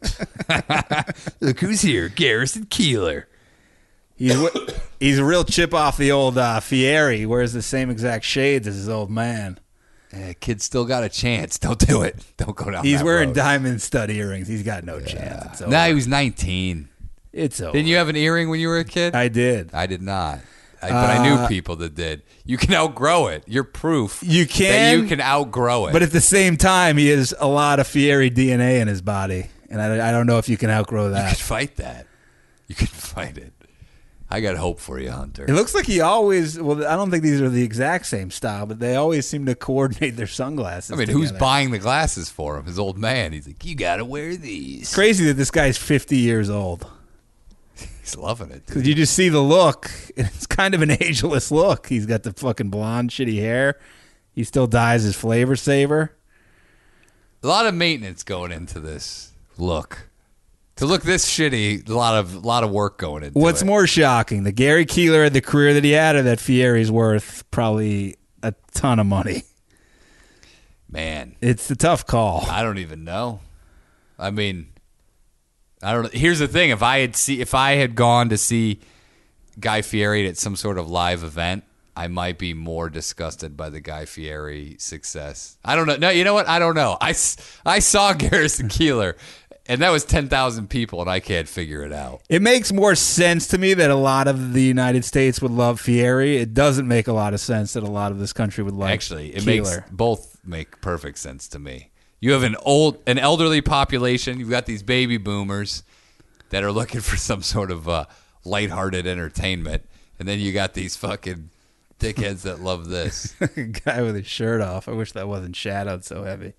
Speaker 3: Look who's here, Garrison Keeler.
Speaker 4: He's wi- he's a real chip off the old uh, Fieri. He wears the same exact shades as his old man.
Speaker 3: Eh, kid's still got a chance. Don't do it. Don't go down.
Speaker 4: He's
Speaker 3: that
Speaker 4: wearing
Speaker 3: road.
Speaker 4: diamond stud earrings. He's got no chance. It's over.
Speaker 3: Nah, he was nineteen.
Speaker 4: It's over.
Speaker 3: Didn't you have an earring when you were a kid?
Speaker 4: I did.
Speaker 3: I did not. I, but I knew
Speaker 4: Uh,
Speaker 3: people that did. You can outgrow it. You're proof
Speaker 4: You
Speaker 3: that
Speaker 4: can,
Speaker 3: you can outgrow it.
Speaker 4: but at the same time, he has a lot of Fieri D N A in his body, and I, I don't know if you can outgrow
Speaker 3: you
Speaker 4: that.
Speaker 3: could fight that. You can fight it. I got hope for you, Hunter.
Speaker 4: It looks like he always. Well, I don't think these are the exact same style, but they always seem to coordinate their sunglasses.
Speaker 3: I mean, who's
Speaker 4: together.
Speaker 3: buying the glasses for him? His old man. He's like, you got to wear these.
Speaker 4: Crazy that this guy's fifty years old.
Speaker 3: He's loving it.
Speaker 4: Because you just see the look. It's kind of an ageless look. He's got the fucking blonde, shitty hair. He still dyes his flavor saver.
Speaker 3: A lot of maintenance going into this look. To look this shitty, a lot of lot of work going into
Speaker 4: What's
Speaker 3: it.
Speaker 4: more shocking, the Gary Keeler had the career that he had, or that Fieri's worth probably a ton of money?
Speaker 3: Man,
Speaker 4: It's a tough call.
Speaker 3: I don't even know. I mean, I don't. Here's the thing: if I had see, if I had gone to see Guy Fieri at some sort of live event, I might be more disgusted by the Guy Fieri success. I don't know. No, you know what? I don't know. I, s- I saw Garrison Keeler, and that was ten thousand people, and I can't figure it out.
Speaker 4: It makes more sense to me that a lot of the United States would love Fieri. It doesn't make a lot of sense that a lot of this country would like
Speaker 3: Actually, it
Speaker 4: Keeler.
Speaker 3: makes both make perfect sense to me. You have an old, an elderly population. You've got these baby boomers that are looking for some sort of uh, lighthearted entertainment, and then you got these fucking dickheads that love this.
Speaker 4: A guy with his shirt off. I wish that wasn't shadowed so heavy.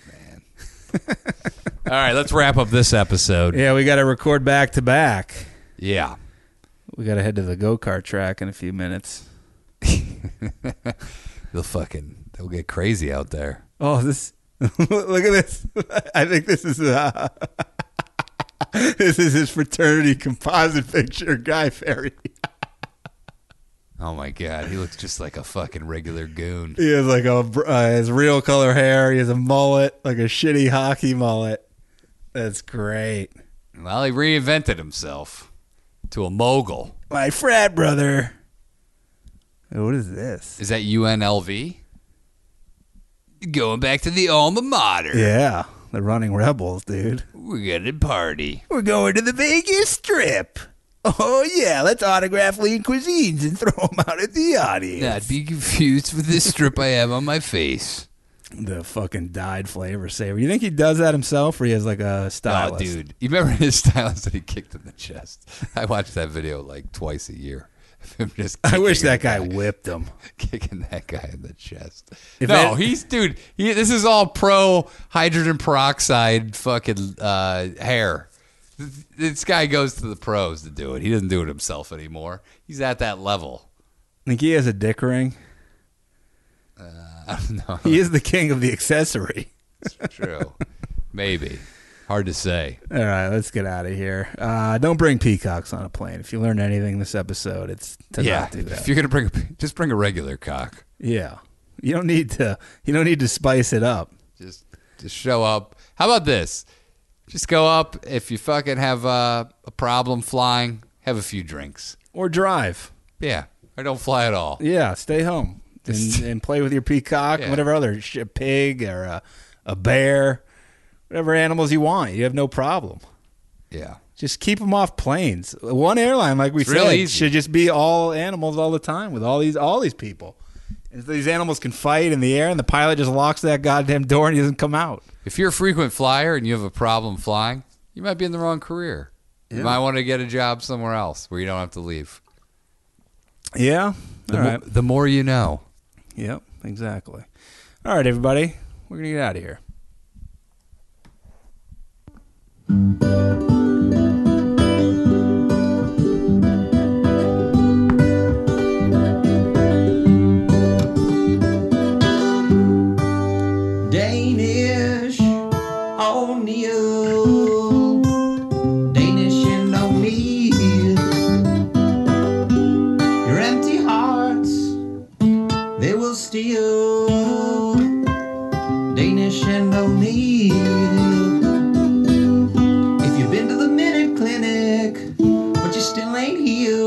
Speaker 3: All right, let's wrap up this episode.
Speaker 4: Yeah, we got to record back to back.
Speaker 3: Yeah,
Speaker 4: We got to head to the go-kart track in a few minutes.
Speaker 3: they'll fucking they'll get crazy out there.
Speaker 4: Oh, this! Look at this. I think this is uh, this is his fraternity composite picture, Guy Fieri.
Speaker 3: Oh my god, he looks just like a fucking regular goon.
Speaker 4: He has like a uh, his real color hair. He has a mullet, like a shitty hockey mullet. That's great.
Speaker 3: Well, he reinvented himself to a mogul.
Speaker 4: My frat brother. Hey, what is this?
Speaker 3: Is that U N L V? Going back to the alma mater.
Speaker 4: Yeah, the Running Rebels, dude.
Speaker 3: We're gonna party.
Speaker 4: We're going to the Vegas Strip. Oh yeah, let's autograph lean cuisines and throw them out at the audience.
Speaker 3: Not be confused with this strip I have on my face.
Speaker 4: The fucking dyed flavor saver. You think he does that himself, or he has like a stylist?
Speaker 3: Oh, dude. You remember his stylist that he kicked in the chest? I watched that video like twice a year. Him just
Speaker 4: I wish
Speaker 3: kicking
Speaker 4: that guy
Speaker 3: a
Speaker 4: whipped him.
Speaker 3: Kicking that guy in the chest.
Speaker 4: If
Speaker 3: no,
Speaker 4: it-
Speaker 3: he's, dude, he, this is all pro hydrogen peroxide fucking uh, hair. This guy goes to the pros to do it. He doesn't do it himself anymore. He's at that level.
Speaker 4: Think he has a dick ring?
Speaker 3: I don't know.
Speaker 4: He is the king of the accessory.
Speaker 3: True. Maybe. Hard to say.
Speaker 4: All right, let's get out of here. Uh, don't bring peacocks on a plane. If you learned anything this episode, it's to
Speaker 3: Yeah.
Speaker 4: not do that.
Speaker 3: If you're going to bring a, just bring a regular cock.
Speaker 4: Yeah. You don't need to. You don't need to spice it up.
Speaker 3: Just, just show up. How about this? Just go up. If you fucking have uh, a problem flying, have a few drinks.
Speaker 4: Or drive.
Speaker 3: Yeah, or don't fly at all.
Speaker 4: Yeah, stay home and, and play with your peacock,
Speaker 3: Yeah.
Speaker 4: whatever other sh- a pig or a, a bear, whatever animals you want. You have no problem.
Speaker 3: Yeah.
Speaker 4: Just keep them off planes. One airline, like we
Speaker 3: It's
Speaker 4: said,
Speaker 3: real easy.
Speaker 4: should just be all animals all the time with all these all these people. And if these animals can fight in the air, and the pilot just locks that goddamn door and he doesn't come out.
Speaker 3: If you're a frequent flyer and you have a problem flying, you might be in the wrong career. You
Speaker 4: Yeah.
Speaker 3: might want to get a job somewhere else where you don't have to leave.
Speaker 4: Yeah.
Speaker 3: The,
Speaker 4: All
Speaker 3: mo-
Speaker 4: right.
Speaker 3: the more you know.
Speaker 4: Yep. Exactly. All right, everybody. We're gonna get out of here.
Speaker 6: Danish O'Neill, Danish and O'Neill. Your empty hearts, they will steal. Danish and O'Neill. If you've been to the Minute Clinic, but you still ain't healed.